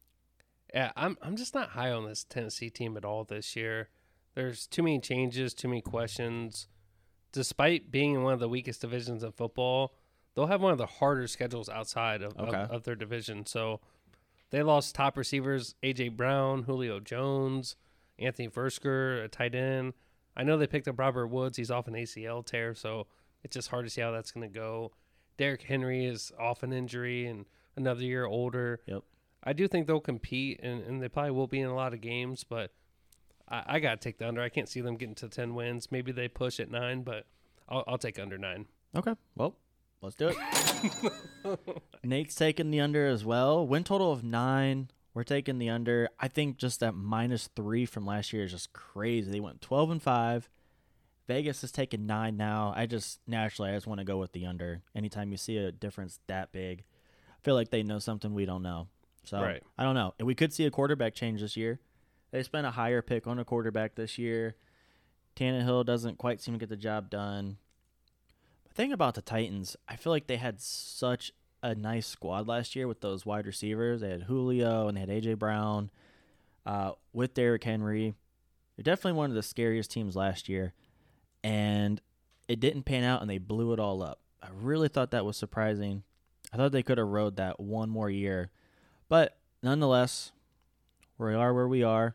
[SPEAKER 3] Yeah, I'm just not high on this Tennessee team at all this year. There's too many changes, too many questions. Despite being in one of the weakest divisions in football, they'll have one of the harder schedules outside of their division. So they lost top receivers A.J. Brown, Julio Jones, Anthony Versker, a tight end. I know they picked up Robert Woods. He's off an ACL tear, so it's just hard to see how that's going to go. Derrick Henry is off an injury and another year older.
[SPEAKER 2] Yep.
[SPEAKER 3] I do think they'll compete, and they probably will be in a lot of games, but I got to take the under. I can't see them getting to 10 wins. Maybe they push at 9, but I'll take under 9.
[SPEAKER 2] Okay, well, let's do it. Nate's taking the under as well. Win total of 9. We're taking the under. I think just that -3 from last year is just crazy. They went 12-5. Vegas is taking 9 now. I just want to go with the under. Anytime you see a difference that big, I feel like they know something we don't know. So
[SPEAKER 3] Right.
[SPEAKER 2] I don't know. And we could see a quarterback change this year. They spent a higher pick on a quarterback this year. Tannehill doesn't quite seem to get the job done. The thing about the Titans, I feel like they had such a nice squad last year with those wide receivers. They had Julio and they had A.J. Brown with Derrick Henry. They're definitely one of the scariest teams last year. And it didn't pan out, and they blew it all up. I really thought that was surprising. I thought they could have rode that one more year. But nonetheless, we are where we are.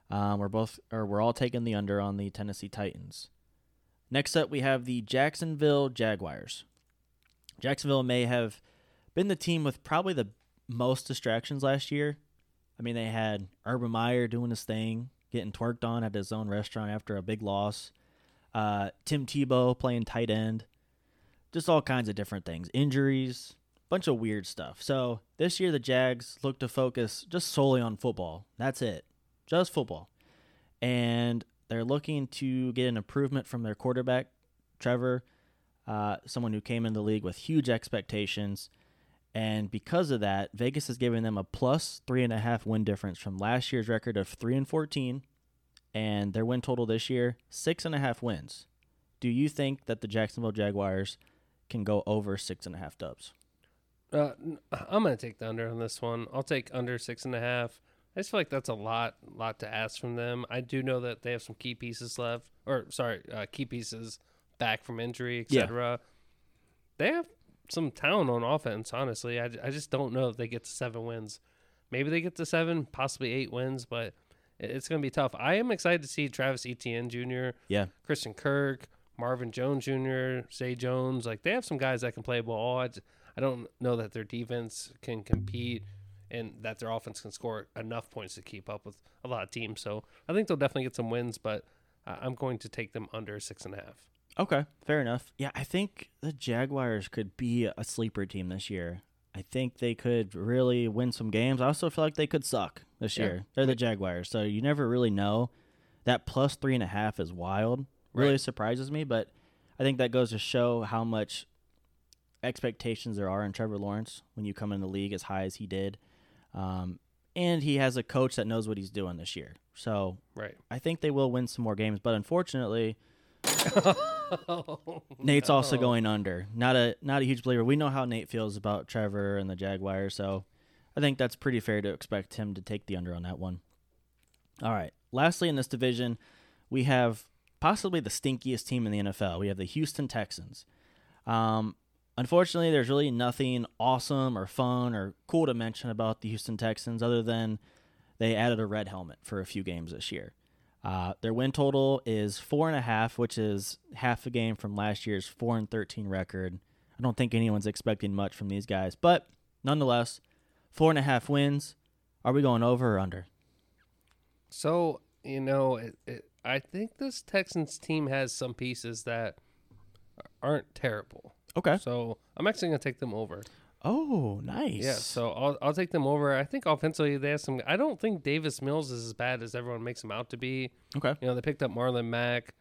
[SPEAKER 2] We're all taking the under on the Tennessee Titans. Next up, we have the Jacksonville Jaguars. Jacksonville may have been the team with probably the most distractions last year. I mean, they had Urban Meyer doing his thing, getting twerked on at his own restaurant after a big loss. Tim Tebow playing tight end. Just all kinds of different things. Injuries, bunch of weird stuff. So this year the Jags look to focus just solely on football. That's it. Just football. And they're looking to get an improvement from their quarterback, Trevor, someone who came in the league with huge expectations. And because of that, Vegas is giving them a +3.5 win difference from last year's record of 3-14. And their win total this year, 6.5 wins. Do you think that the Jacksonville Jaguars can go over 6.5 dubs?
[SPEAKER 3] I'm going to take the under on this one. I'll take under 6.5. I just feel like that's a lot to ask from them. I do know that they have some key pieces left, key pieces back from injury, etc. Yeah. They have some talent on offense, honestly. I just don't know if they get to 7 wins. Maybe they get to 7, possibly 8 wins, but it's going to be tough. I am excited to see Travis Etienne Jr., Christian Kirk, Marvin Jones Jr., Zay Jones. Like, they have some guys that can play ball. I don't know that their defense can compete and that their offense can score enough points to keep up with a lot of teams. So I think they'll definitely get some wins, but I'm going to take them under 6.5.
[SPEAKER 2] Okay, fair enough. Yeah, I think the Jaguars could be a sleeper team this year. I think they could really win some games. I also feel like they could suck this year. They're the Jaguars, so you never really know. That +3.5 is wild. Really surprises me, but I think that goes to show how much expectations there are in Trevor Lawrence when you come in the league as high as he did. And he has a coach that knows what he's doing this year. So I think they will win some more games, but unfortunately Nate's also going under. Not a huge believer. We know how Nate feels about Trevor and the Jaguars, so I think that's pretty fair to expect him to take the under on that one. All right. Lastly, in this division, we have possibly the stinkiest team in the NFL. We have the Houston Texans. Unfortunately, there's really nothing awesome or fun or cool to mention about the Houston Texans other than they added a red helmet for a few games this year. Their win total is 4.5, which is half a game from last year's 4-13 record. I don't think anyone's expecting much from these guys, but nonetheless, 4.5 wins. Are we going over or under?
[SPEAKER 3] So, I think this Texans team has some pieces that aren't terrible.
[SPEAKER 2] Okay.
[SPEAKER 3] So I'm actually going to take them over.
[SPEAKER 2] Oh, nice.
[SPEAKER 3] Yeah, so I'll take them over. I think offensively they have some. I don't think Davis Mills is as bad as everyone makes him out to be.
[SPEAKER 2] Okay.
[SPEAKER 3] They picked up Marlon Mack.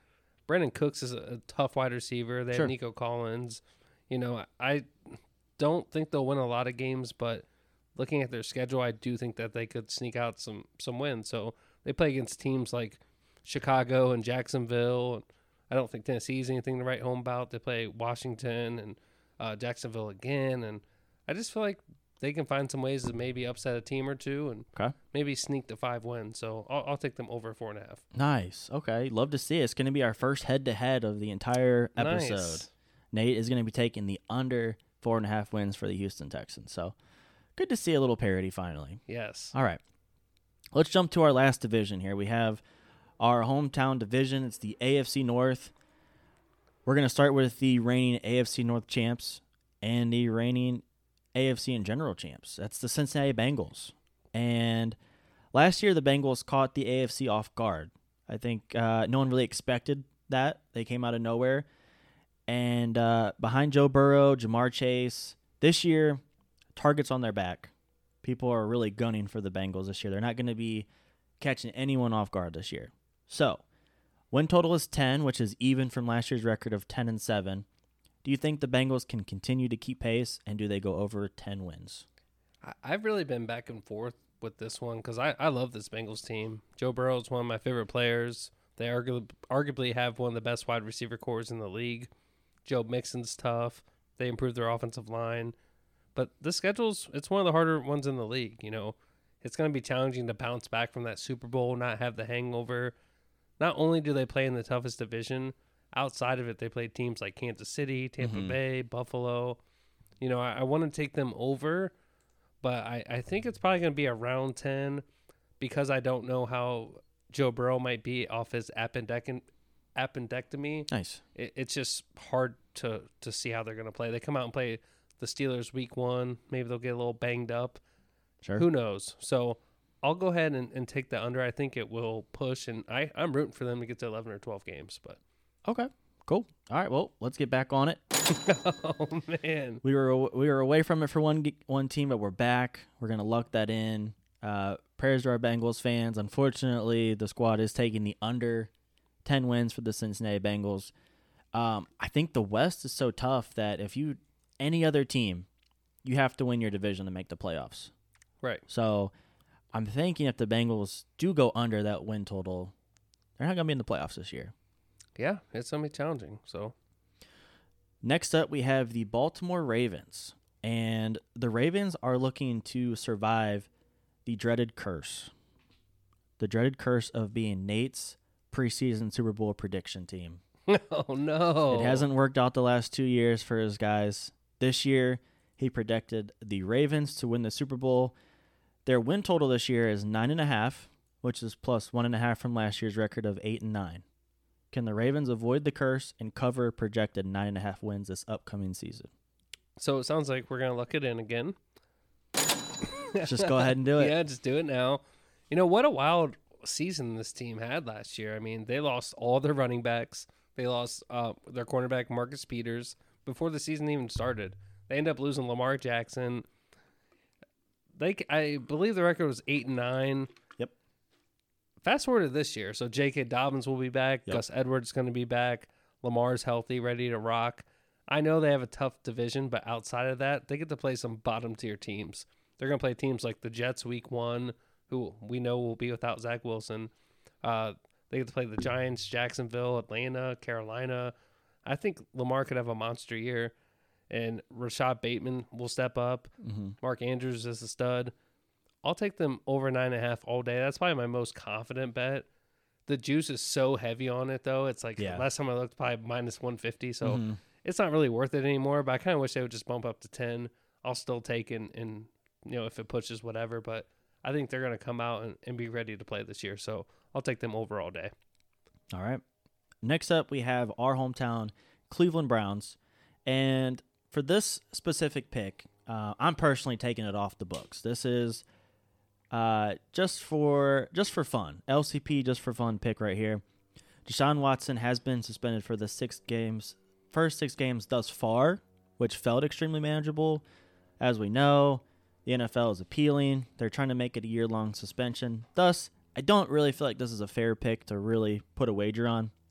[SPEAKER 3] Brandon Cooks is a tough wide receiver. They
[SPEAKER 2] Sure.
[SPEAKER 3] have Nico Collins. I don't think they'll win a lot of games, but looking at their schedule, I do think that they could sneak out some wins. So they play against teams like Chicago and Jacksonville. I don't think Tennessee's anything to write home about. They play Washington and Jacksonville again, and I just feel like they can find some ways to maybe upset a team or two and
[SPEAKER 2] Okay.
[SPEAKER 3] maybe sneak to 5 wins. So I'll take them over 4.5.
[SPEAKER 2] Nice. Okay. Love to see it. It's going to be our first head-to-head of the entire episode.
[SPEAKER 3] Nice.
[SPEAKER 2] Nate is going to be taking the under 4.5 wins for the Houston Texans. So good to see a little parity finally.
[SPEAKER 3] Yes.
[SPEAKER 2] All right. Let's jump to our last division here. We have our hometown division. It's the AFC North. We're going to start with the reigning AFC North champs and the reigning AFC in general champs. That's the Cincinnati Bengals. And last year, the Bengals caught the AFC off guard. I think no one really expected that. They came out of nowhere. And behind Joe Burrow, Jamar Chase, this year, targets on their back. People are really gunning for the Bengals this year. They're not going to be catching anyone off guard this year. So, win total is 10, which is even from last year's record of 10-7. Do you think the Bengals can continue to keep pace, and do they go over 10 wins?
[SPEAKER 3] I've really been back and forth with this one because I love this Bengals team. Joe Burrow is one of my favorite players. They arguably have one of the best wide receiver cores in the league. Joe Mixon's tough. They improved their offensive line. But the schedule's, it's one of the harder ones in the league. It's going to be challenging to bounce back from that Super Bowl, not have the hangover. Not only do they play in the toughest division, outside of it, they play teams like Kansas City, Tampa Bay, Buffalo. I want to take them over, but I think it's probably going to be around 10 because I don't know how Joe Burrow might be off his appendectomy.
[SPEAKER 2] Nice.
[SPEAKER 3] It's just hard to see how they're going to play. They come out and play the Steelers week 1. Maybe they'll get a little banged up.
[SPEAKER 2] Sure.
[SPEAKER 3] Who knows? So I'll go ahead and take the under. I think it will push, and I'm rooting for them to get to 11 or 12 games. But
[SPEAKER 2] Okay, cool. All right, well, let's get back on it.
[SPEAKER 3] oh man,
[SPEAKER 2] We were away from it for one team, but we're back. We're going to luck that in. Prayers to our Bengals fans. Unfortunately, the squad is taking the under 10 wins for the Cincinnati Bengals. I think the West is so tough that if any other team, you have to win your division to make the playoffs.
[SPEAKER 3] right?
[SPEAKER 2] So I'm thinking if the Bengals do go under that win total, they're not going to be in the playoffs this year.
[SPEAKER 3] Yeah, it's gonna be challenging. So
[SPEAKER 2] Next up, we have the Baltimore Ravens. And the Ravens are looking to survive the dreaded curse. The dreaded curse of being Nate's preseason Super Bowl prediction team.
[SPEAKER 3] oh no,
[SPEAKER 2] It hasn't worked out the last 2 years for his guys. This year, he predicted the Ravens to win the Super Bowl. Their win total this year is 9.5, which is plus 1.5 from last year's record of 8-9. Can the Ravens avoid the curse and cover projected 9.5 wins this upcoming season?
[SPEAKER 3] So it sounds like we're gonna look it in again.
[SPEAKER 2] Just go ahead and do it.
[SPEAKER 3] Yeah, just do it now. What a wild season this team had last year. I mean, they lost all their running backs. They lost their cornerback Marcus Peters before the season even started. They ended up losing Lamar Jackson. I believe the record was 8-9.
[SPEAKER 2] Yep.
[SPEAKER 3] Fast forward to this year, so J.K. Dobbins will be back.
[SPEAKER 2] Yep.
[SPEAKER 3] Gus Edwards is going to be back. Lamar's healthy, ready to rock. I know they have a tough division, but outside of that, they get to play some bottom-tier teams. They're going to play teams like the Jets week 1, who we know will be without Zach Wilson. They get to play the Giants, Jacksonville, Atlanta, Carolina. I think Lamar could have a monster year, and Rashad Bateman will step up. Mark Andrews is a stud. I'll take them over 9.5 all day. That's probably my most confident bet. The juice is so heavy on it, though. It's like last time I looked, probably minus 150. So it's not really worth it anymore. But I kind of wish they would just bump up to 10. I'll still take it, and if it pushes, whatever. But I think they're going to come out and be ready to play this year. So I'll take them over all day.
[SPEAKER 2] All right. Next up, we have our hometown Cleveland Browns. And for this specific pick, I'm personally taking it off the books. This is just for fun. LCP, just for fun pick right here. Deshaun Watson has been suspended for the first 6 games thus far, which felt extremely manageable. As we know, the NFL is appealing. They're trying to make it a year-long suspension. Thus, I don't really feel like this is a fair pick to really put a wager on.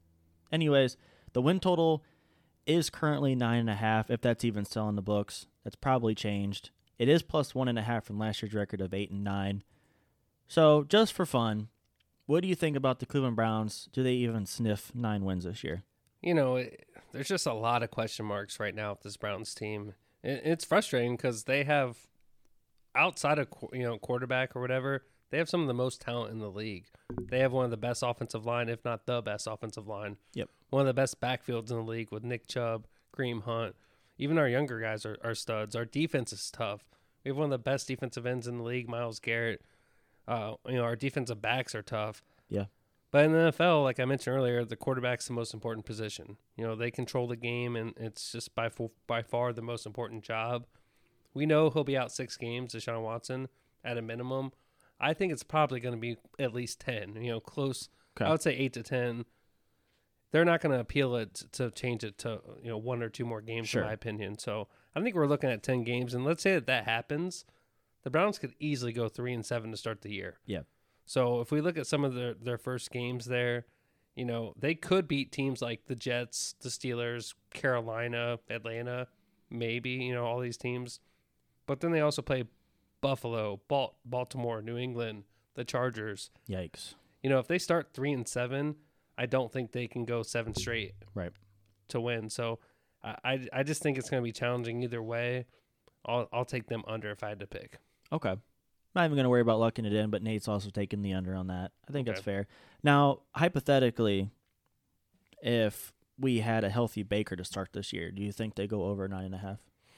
[SPEAKER 2] anyways, the win total is currently 9.5. If that's even still in the books, that's probably changed. It is plus 1.5 from last year's record of 8-9. So just for fun, what do you think about the Cleveland Browns? Do they even sniff 9 wins this year?
[SPEAKER 3] There's just a lot of question marks right now with this Browns team. It's frustrating because they have, outside of quarterback or whatever, they have some of the most talent in the league. They have one of the best offensive line, if not the best offensive line.
[SPEAKER 2] Yep.
[SPEAKER 3] One of the best backfields in the league with Nick Chubb, Kareem Hunt. Even our younger guys are studs. Our defense is tough. We have one of the best defensive ends in the league, Myles Garrett. Our defensive backs are tough.
[SPEAKER 2] Yeah.
[SPEAKER 3] But in the NFL, like I mentioned earlier, the quarterback's the most important position. They control the game, and it's just by far the most important job. We know he'll be out 6 games, Deshaun Watson, at a minimum. I think it's probably going to be at least 10, close.
[SPEAKER 2] Okay.
[SPEAKER 3] I would say 8 to 10. They're not going to appeal it to change it to 1 or 2 more games,
[SPEAKER 2] Sure.
[SPEAKER 3] in my opinion. So I think we're looking at 10 games, and let's say that happens, the Browns could easily go 3-7 to start the year.
[SPEAKER 2] Yeah.
[SPEAKER 3] So if we look at some of their first games there, they could beat teams like the Jets, the Steelers, Carolina, Atlanta, maybe, all these teams. But then they also play Buffalo, Baltimore, New England, the Chargers.
[SPEAKER 2] Yikes.
[SPEAKER 3] If they start 3-7, I don't think they can go 7 straight
[SPEAKER 2] Right.
[SPEAKER 3] to win. So I just think it's going to be challenging either way. I'll take them under if I had to pick.
[SPEAKER 2] Okay. Not even going to worry about lucking it in, but Nate's also taking the under on that. I think that's
[SPEAKER 3] Okay.
[SPEAKER 2] fair. Now, hypothetically, if we had a healthy Baker to start this year, do you think they go over 9.5?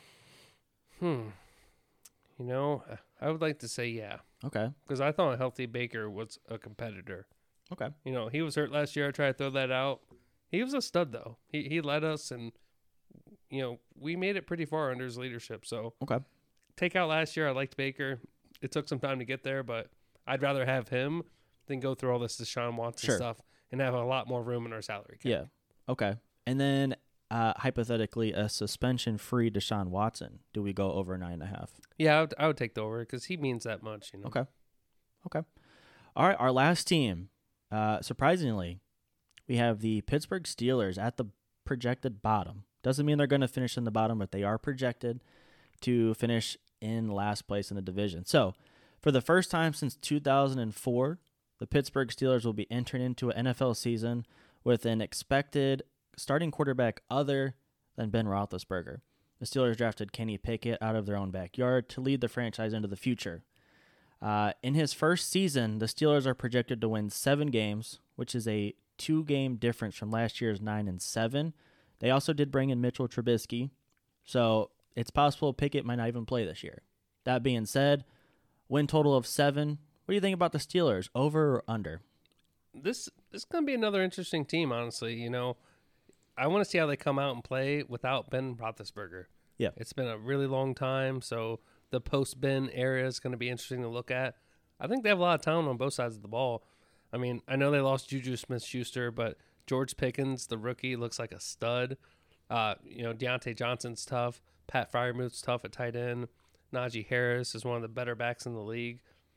[SPEAKER 3] I would like to say yeah,
[SPEAKER 2] Okay.
[SPEAKER 3] because I thought a healthy Baker was a competitor.
[SPEAKER 2] Okay.
[SPEAKER 3] He was hurt last year. I tried to throw that out. He was a stud, though. He led us, and, we made it pretty far under his leadership. So
[SPEAKER 2] Okay.
[SPEAKER 3] take out last year, I liked Baker. It took some time to get there, but I'd rather have him than go through all this Deshaun Watson
[SPEAKER 2] Sure.
[SPEAKER 3] stuff and have a lot more room in our salary cap.
[SPEAKER 2] Yeah. Okay. And then hypothetically, a suspension-free Deshaun Watson. Do we go over 9.5?
[SPEAKER 3] Yeah, I would take the over because he means that much.
[SPEAKER 2] Okay. All right. Our last team. Surprisingly, we have the Pittsburgh Steelers at the projected bottom. Doesn't mean they're going to finish in the bottom, but they are projected to finish in last place in the division. So, for the first time since 2004, the Pittsburgh Steelers will be entering into an NFL season with an expected starting quarterback other than Ben Roethlisberger. The Steelers drafted Kenny Pickett out of their own backyard to lead the franchise into the future. In his first season, the Steelers are projected to win 7 games, which is a 2-game difference from last year's 9-7. They also did bring in Mitchell Trubisky, so it's possible Pickett might not even play this year. That being said, win total of 7. What do you think about the Steelers, over or under?
[SPEAKER 3] This is going to be another interesting team, honestly. I want to see how they come out and play without Ben Roethlisberger.
[SPEAKER 2] Yeah.
[SPEAKER 3] It's been a really long time, so the post-Ben era is going to be interesting to look at. I think they have a lot of talent on both sides of the ball. I mean, I know they lost Juju Smith-Schuster, but George Pickens, the rookie, looks like a stud. Deontay Johnson's tough. Pat Freiermuth's tough at tight end. Najee Harris is one of the better backs in the league.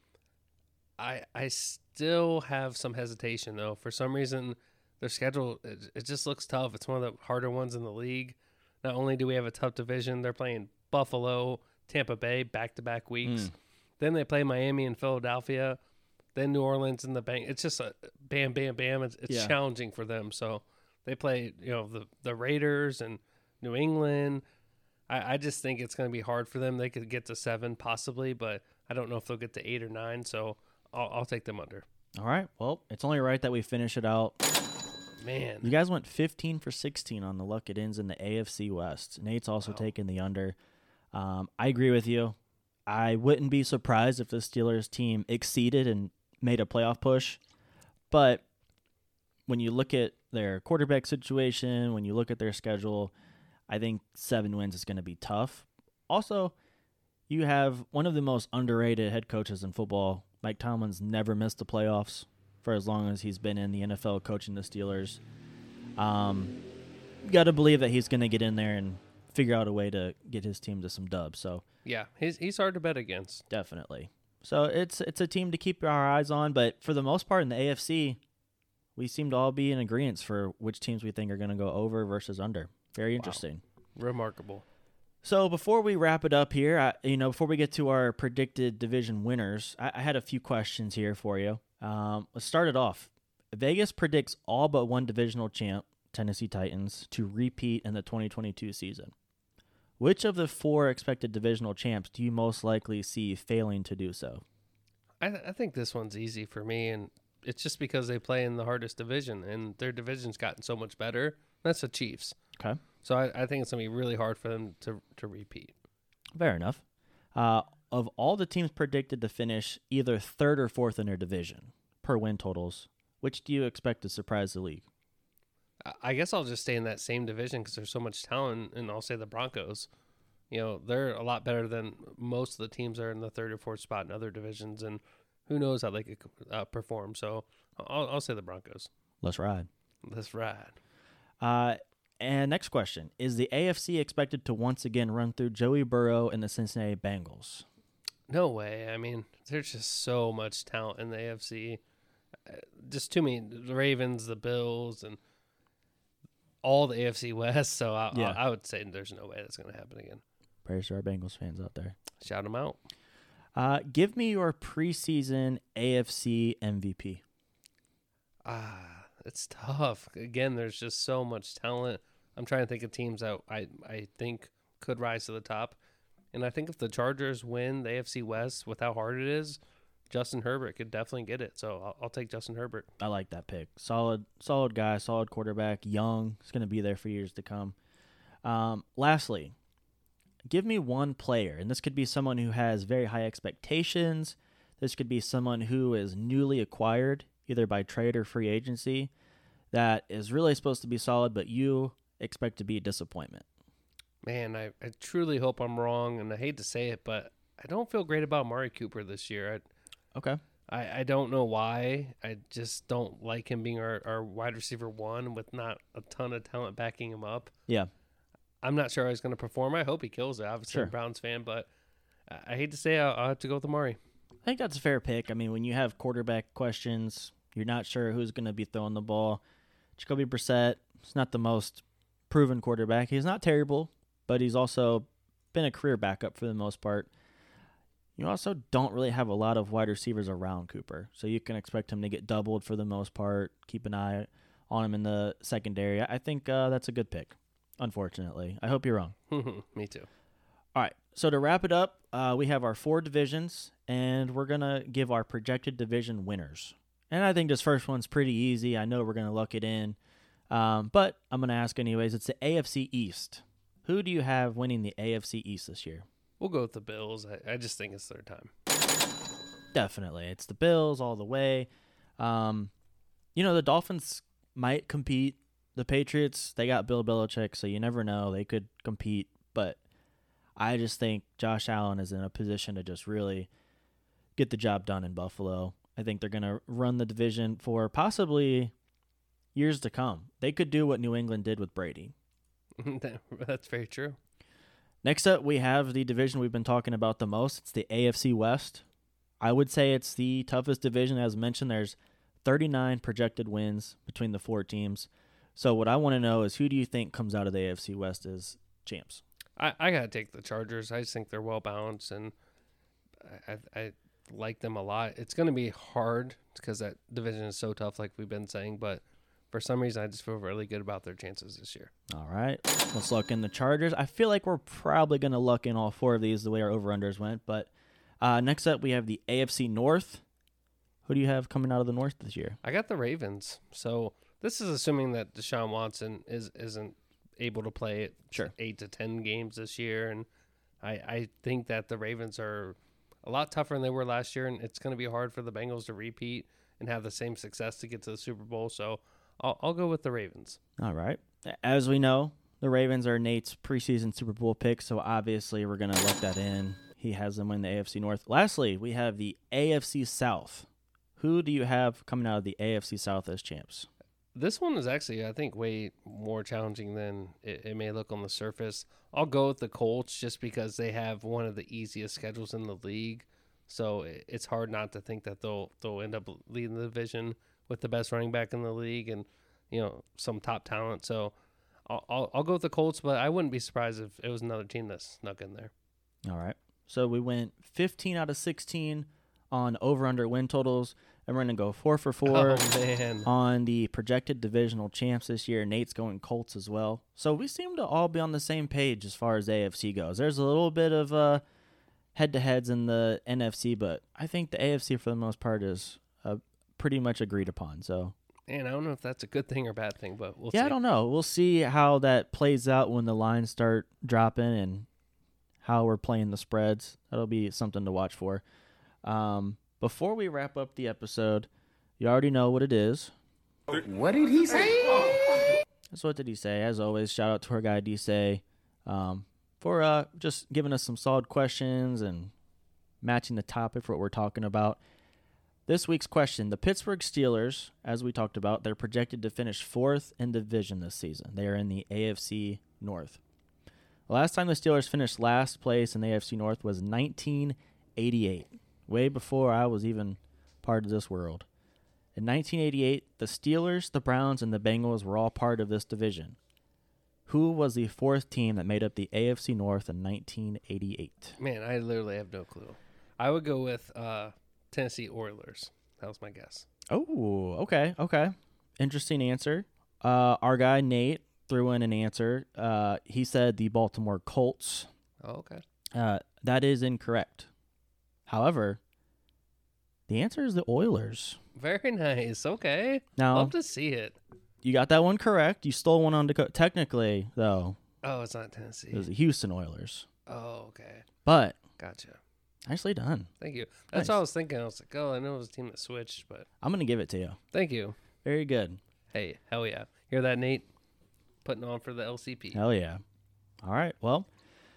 [SPEAKER 3] I still have some hesitation, though. For some reason, their schedule, it just looks tough. It's one of the harder ones in the league. Not only do we have a tough division, they're playing Buffalo, Tampa Bay back-to-back weeks. Then they play Miami and Philadelphia. Then New Orleans and the Bengals. It's just a bam, bam, bam. It's challenging for them. So they play, the Raiders and New England. I just think it's going to be hard for them. They could get to 7 possibly, but I don't know if they'll get to 8 or 9. So I'll take them under.
[SPEAKER 2] All right. Well, it's only right that we finish it out.
[SPEAKER 3] Man.
[SPEAKER 2] You guys went 15 for 16 on the luck it ends in the AFC West. Nate's also taking the under. I agree with you. I wouldn't be surprised if the Steelers team exceeded and made a playoff push. But when you look at their quarterback situation, when you look at their schedule, I think 7 wins is going to be tough. Also, you have one of the most underrated head coaches in football. Mike Tomlin's never missed the playoffs for as long as he's been in the NFL coaching the Steelers. You got to believe that he's going to get in there and figure out a way to get his team to some dubs. So
[SPEAKER 3] Yeah, he's hard to bet against.
[SPEAKER 2] definitely. So it's a team to keep our eyes on, but for the most part in the AFC, we seem to all be in agreement for which teams we think are going to go over versus under. Very interesting.
[SPEAKER 3] Remarkable.
[SPEAKER 2] So before we wrap it up here, before we get to our predicted division winners, I had a few questions here for you. Let's start it off. Vegas predicts all but one divisional champ, Tennessee Titans, to repeat in the 2022 season. Which of the 4 expected divisional champs do you most likely see failing to do so?
[SPEAKER 3] I think this one's easy for me, and it's just because they play in the hardest division, and their division's gotten so much better. That's the Chiefs.
[SPEAKER 2] Okay.
[SPEAKER 3] So I think it's going to be really hard for them to repeat.
[SPEAKER 2] Fair enough. Of all the teams predicted to finish either 3rd or 4th in their division, per win totals, which do you expect to surprise the league?
[SPEAKER 3] I guess I'll just stay in that same division because there's so much talent, and I'll say the Broncos. They're a lot better than most of the teams that are in the 3rd or 4th spot in other divisions, and who knows how they could perform. So I'll say the Broncos.
[SPEAKER 2] Let's ride.
[SPEAKER 3] Let's ride.
[SPEAKER 2] And next question. Is the AFC expected to once again run through Joey Burrow and the Cincinnati Bengals?
[SPEAKER 3] No way. I mean, there's just so much talent in the AFC. Just too many. The Ravens, the Bills, and all the AFC West. So I would say there's no way that's going to happen again.
[SPEAKER 2] Prayers to our Bengals fans out there.
[SPEAKER 3] Shout them out.
[SPEAKER 2] Give me your preseason AFC MVP.
[SPEAKER 3] It's tough. Again, there's just so much talent. I'm trying to think of teams that I think could rise to the top. And I think if the Chargers win the AFC West with how hard it is, Justin Herbert could definitely get it. So I'll take Justin Herbert.
[SPEAKER 2] I like that pick. Solid guy, solid quarterback, young. He's going to be there for years to come. Lastly, give me one player, and this could be someone who has very high expectations. This could be someone who is newly acquired, either by trade or free agency, that is really supposed to be solid, but you expect to be a disappointment.
[SPEAKER 3] Man, I truly hope I'm wrong, and I hate to say it, but I don't feel great about Amari Cooper this year.
[SPEAKER 2] Okay.
[SPEAKER 3] I don't know why. I just don't like him being our wide receiver 1 with not a ton of talent backing him up.
[SPEAKER 2] Yeah.
[SPEAKER 3] I'm not sure how he's going to perform. I hope he kills it. Obviously, I'm a Browns fan, but I hate to say I'll have to go with Amari.
[SPEAKER 2] I think that's a fair pick. I mean, when you have quarterback questions, you're not sure who's going to be throwing the ball. Jacoby Brissett is not the most proven quarterback. He's not terrible, but he's also been a career backup for the most part. You also don't really have a lot of wide receivers around Cooper, so you can expect him to get doubled for the most part. Keep an eye on him in the secondary. I think that's a good pick, unfortunately. I hope you're wrong.
[SPEAKER 3] Me too.
[SPEAKER 2] All right, so to wrap it up, we have our 4 divisions, and we're going to give our projected division winners. And I think this first one's pretty easy. I know we're going to luck it in, but I'm going to ask anyways. It's the AFC East. Who do you have winning the AFC East this year?
[SPEAKER 3] We'll go with the Bills. I just think it's their time.
[SPEAKER 2] Definitely. It's the Bills all the way. The Dolphins might compete. The Patriots, they got Bill Belichick, so you never know. They could compete, but I just think Josh Allen is in a position to just really get the job done in Buffalo. I think they're going to run the division for possibly years to come. They could do what New England did with Brady.
[SPEAKER 3] That's very true.
[SPEAKER 2] Next up, we have the division we've been talking about the most. It's the AFC West. I would say it's the toughest division. As mentioned, there's 39 projected wins between the 4 teams. So what I want to know is, who do you think comes out of the AFC West as champs?
[SPEAKER 3] I got to take the Chargers. I just think they're well-balanced, and I like them a lot. It's going to be hard because that division is so tough, like we've been saying, but for some reason, I just feel really good about their chances this year.
[SPEAKER 2] All right. Let's luck in the Chargers. I feel like we're probably going to luck in all 4 of these the way our over-unders went. But next up, we have the AFC North. Who do you have coming out of the North this year?
[SPEAKER 3] I got the Ravens. So this is assuming that Deshaun Watson isn't able to play 8 to 10 games this year. And I think that the Ravens are a lot tougher than they were last year, and it's going to be hard for the Bengals to repeat and have the same success to get to the Super Bowl. So I'll go with the Ravens.
[SPEAKER 2] All right. As we know, the Ravens are Nate's preseason Super Bowl pick, so obviously we're going to look that in. He has them in the AFC North. Lastly, we have the AFC South. Who do you have coming out of the AFC South as champs?
[SPEAKER 3] This one is actually, I think, way more challenging than it may look on the surface. I'll go with the Colts just because they have one of the easiest schedules in the league. So it's hard not to think that they'll end up leading the division with the best running back in the league and, some top talent. So I'll go with the Colts, but I wouldn't be surprised if it was another team that snuck in there.
[SPEAKER 2] All right. So we went 15 out of 16 on over-under win totals, and we're going to go 4 for 4
[SPEAKER 3] Oh, man.
[SPEAKER 2] on the projected divisional champs this year. Nate's going Colts as well. So we seem to all be on the same page as far as AFC goes. There's a little bit of head-to-heads in the NFC, but I think the AFC for the most part is pretty much agreed upon. So,
[SPEAKER 3] And I don't know if that's a good thing or bad thing, but we'll see.
[SPEAKER 2] I don't know. We'll see how that plays out when the lines start dropping and how we're playing the spreads. That'll be something to watch for. Before we wrap up the episode, you already know what it is.
[SPEAKER 4] What did he say?
[SPEAKER 2] So what did he say? As always, shout out to our guy D-Say for just giving us some solid questions and matching the topic for what we're talking about. This week's question, the Pittsburgh Steelers, as we talked about, they're projected to finish 4th in division this season. They are in the AFC North. The last time the Steelers finished last place in the AFC North was 1988, way before I was even part of this world. In 1988, the Steelers, the Browns, and the Bengals were all part of this division. Who was the 4th team that made up the AFC North in 1988?
[SPEAKER 3] Man, I literally have no clue. I would go with Tennessee Oilers. That was my guess.
[SPEAKER 2] Oh, okay. Interesting answer. Our guy Nate threw in an answer. He said the Baltimore Colts.
[SPEAKER 3] Oh, okay.
[SPEAKER 2] That is incorrect. However, the answer is the Oilers.
[SPEAKER 3] Very nice. Okay.
[SPEAKER 2] Now,
[SPEAKER 3] Love to see it.
[SPEAKER 2] you got that one correct. You stole one on Dakota. Technically, though,
[SPEAKER 3] Oh, it's not Tennessee.
[SPEAKER 2] it was the Houston Oilers.
[SPEAKER 3] Oh, okay.
[SPEAKER 2] But
[SPEAKER 3] Gotcha.
[SPEAKER 2] nicely done.
[SPEAKER 3] Thank you. That's
[SPEAKER 2] Nice.
[SPEAKER 3] what I was thinking. I was like, oh, I know it was a team that switched, but
[SPEAKER 2] I'm going to give it to you.
[SPEAKER 3] thank you.
[SPEAKER 2] Very good.
[SPEAKER 3] Hey, hell yeah. Hear that, Nate? Putting on for the LCP.
[SPEAKER 2] Hell yeah. All right. Well,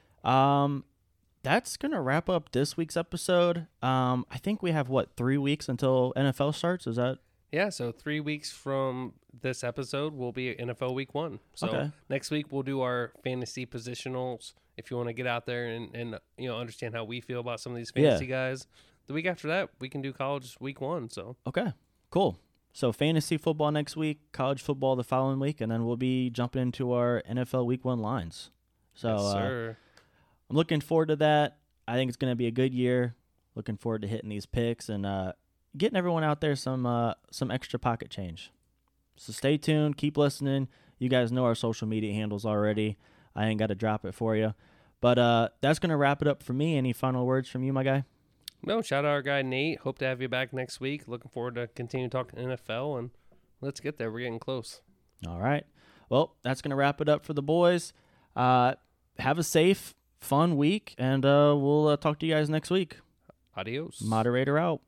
[SPEAKER 2] that's going to wrap up this week's episode. I think we have, 3 weeks until NFL starts? Is that?
[SPEAKER 3] Yeah, so 3 weeks from this episode will be NFL Week 1. So
[SPEAKER 2] Okay.
[SPEAKER 3] next week we'll do our fantasy positionals. If you want to get out there and understand how we feel about some of these fantasy guys. The week after that, we can do college Week 1. So
[SPEAKER 2] Okay. Cool. So fantasy football next week, college football the following week, and then we'll be jumping into our NFL Week 1 lines. So
[SPEAKER 3] yes, sir.
[SPEAKER 2] I'm looking forward to that. I think it's going to be a good year. Looking forward to hitting these picks and getting everyone out there some extra pocket change. So stay tuned. Keep listening. You guys know our social media handles already. I ain't got to drop it for you. But that's going to wrap it up for me. Any final words from you, my guy?
[SPEAKER 3] No, shout out our guy Nate. Hope to have you back next week. Looking forward to continue talking NFL, and let's get there. We're getting close.
[SPEAKER 2] All right. Well, that's going to wrap it up for the boys. Have a safe, fun week, and we'll talk to you guys next week.
[SPEAKER 3] Adios.
[SPEAKER 2] Moderator out.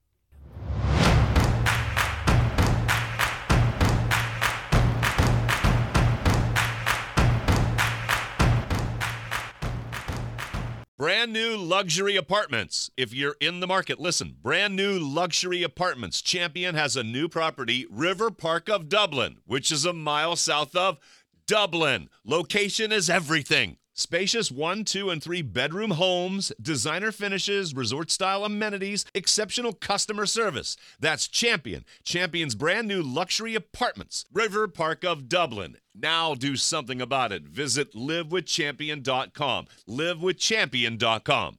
[SPEAKER 1] Brand new luxury apartments. If you're in the market, listen. Brand new luxury apartments. Champion has a new property, River Park of Dublin, which is a mile south of Dublin. Location is everything. Spacious 1, 2, and 3 bedroom homes, designer finishes, resort-style amenities, exceptional customer service. That's Champion. Champion's brand new luxury apartments, River Park of Dublin. Now do something about it. Visit livewithchampion.com. livewithchampion.com.